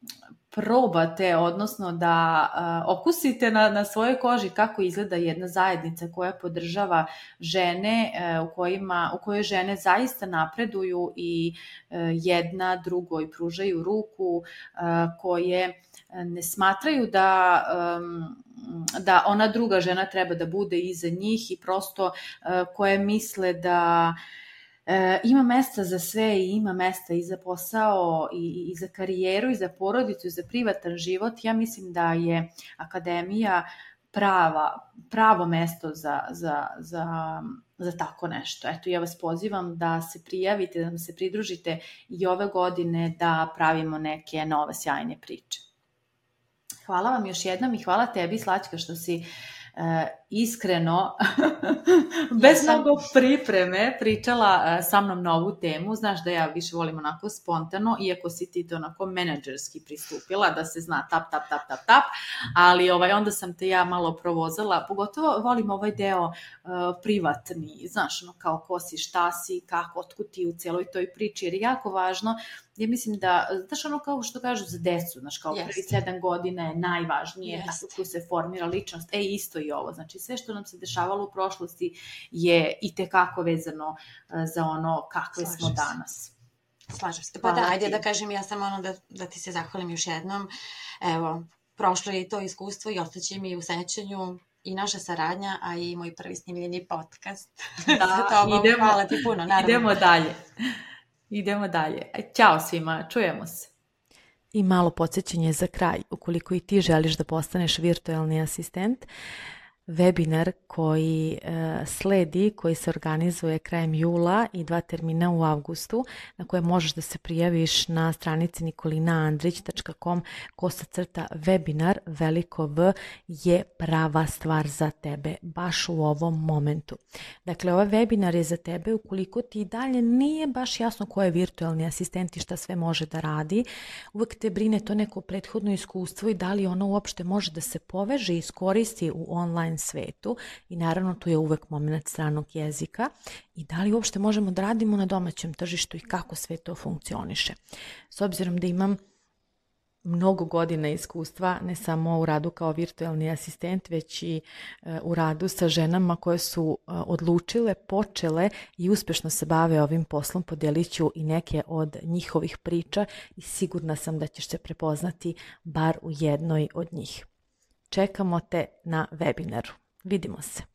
probate, odnosno da uh, okusite na, na svojoj koži kako izgleda jedna zajednica koja podržava žene, uh, u, kojima, u kojoj žene zaista napreduju i uh, jedna drugoj pružaju ruku, uh, koje ne smatraju da, um, da ona druga žena treba da bude iza njih i prosto uh, koje misle da E, ima mesta za sve i ima mesta i za posao i, i za karijeru i za porodicu i za privatan život. Ja mislim da je akademija prava, pravo mesto za, za, za, za tako nešto. Eto, ja vas pozivam da se prijavite, da nam se pridružite i ove godine da pravimo neke nove sjajne priče. Hvala vam još jednom i hvala tebi, Slađka, što si Uh, iskreno, bez ja mnogo pripreme, pričala uh, sa mnom na ovu temu. Znaš da ja više volim onako spontano, iako si ti to onako menadžerski pristupila, da se zna tap, tap, tap, tap, tap, ali ovaj, onda sam te ja malo provozala, pogotovo volim ovaj deo uh, privatni, znaš, ono kao ko si, šta si, kako, otkud ti u cijeloj toj priči, jer je jako važno. Ja mislim da, znaš, ono kao što kažu za decu, znaš, kao yes. prvi sedam godina je najvažnije, yes. tako tu se formira ličnost, e, isto i ovo, znači sve što nam se dešavalo u prošlosti je i tekako vezano uh, za ono kakve Slažem smo se. danas. Slažem se. Pa da, ajde da kažem, ja sam ono da, da ti se zahvalim još jednom, evo, prošlo je to iskustvo i ostaće mi u sećanju i naša saradnja, a i moj prvi snimljeni podcast. Da, idemo, hvala ti puno, naravno. Idemo dalje. Idemo dalje. Ćao svima, čujemo se. I malo podsjećanje za kraj. Ukoliko i ti želiš da postaneš virtualni asistent, webinar koji e, sledi, koji se organizuje krajem jula i dva termina u avgustu, na koje možeš da se prijaviš na stranici nikolina andrić tačka com kosa crta webinar, veliko V, je prava stvar za tebe, baš u ovom momentu. Dakle, ovaj webinar je za tebe ukoliko ti i dalje nije baš jasno ko je virtualni asistent i šta sve može da radi. Uvek te brine to neko prethodno iskustvo i da li ono uopšte može da se poveže i iskoristi u online online svetu i naravno tu je uvek moment stranog jezika i da li uopšte možemo da radimo na domaćem tržištu i kako sve to funkcioniše. S obzirom da imam mnogo godina iskustva, ne samo u radu kao virtualni asistent, već i u radu sa ženama koje su odlučile, počele i uspešno se bave ovim poslom, podijelit ću i neke od njihovih priča i sigurna sam da ćeš se prepoznati bar u jednoj od njih. Čekamo te na webinaru. Vidimo se.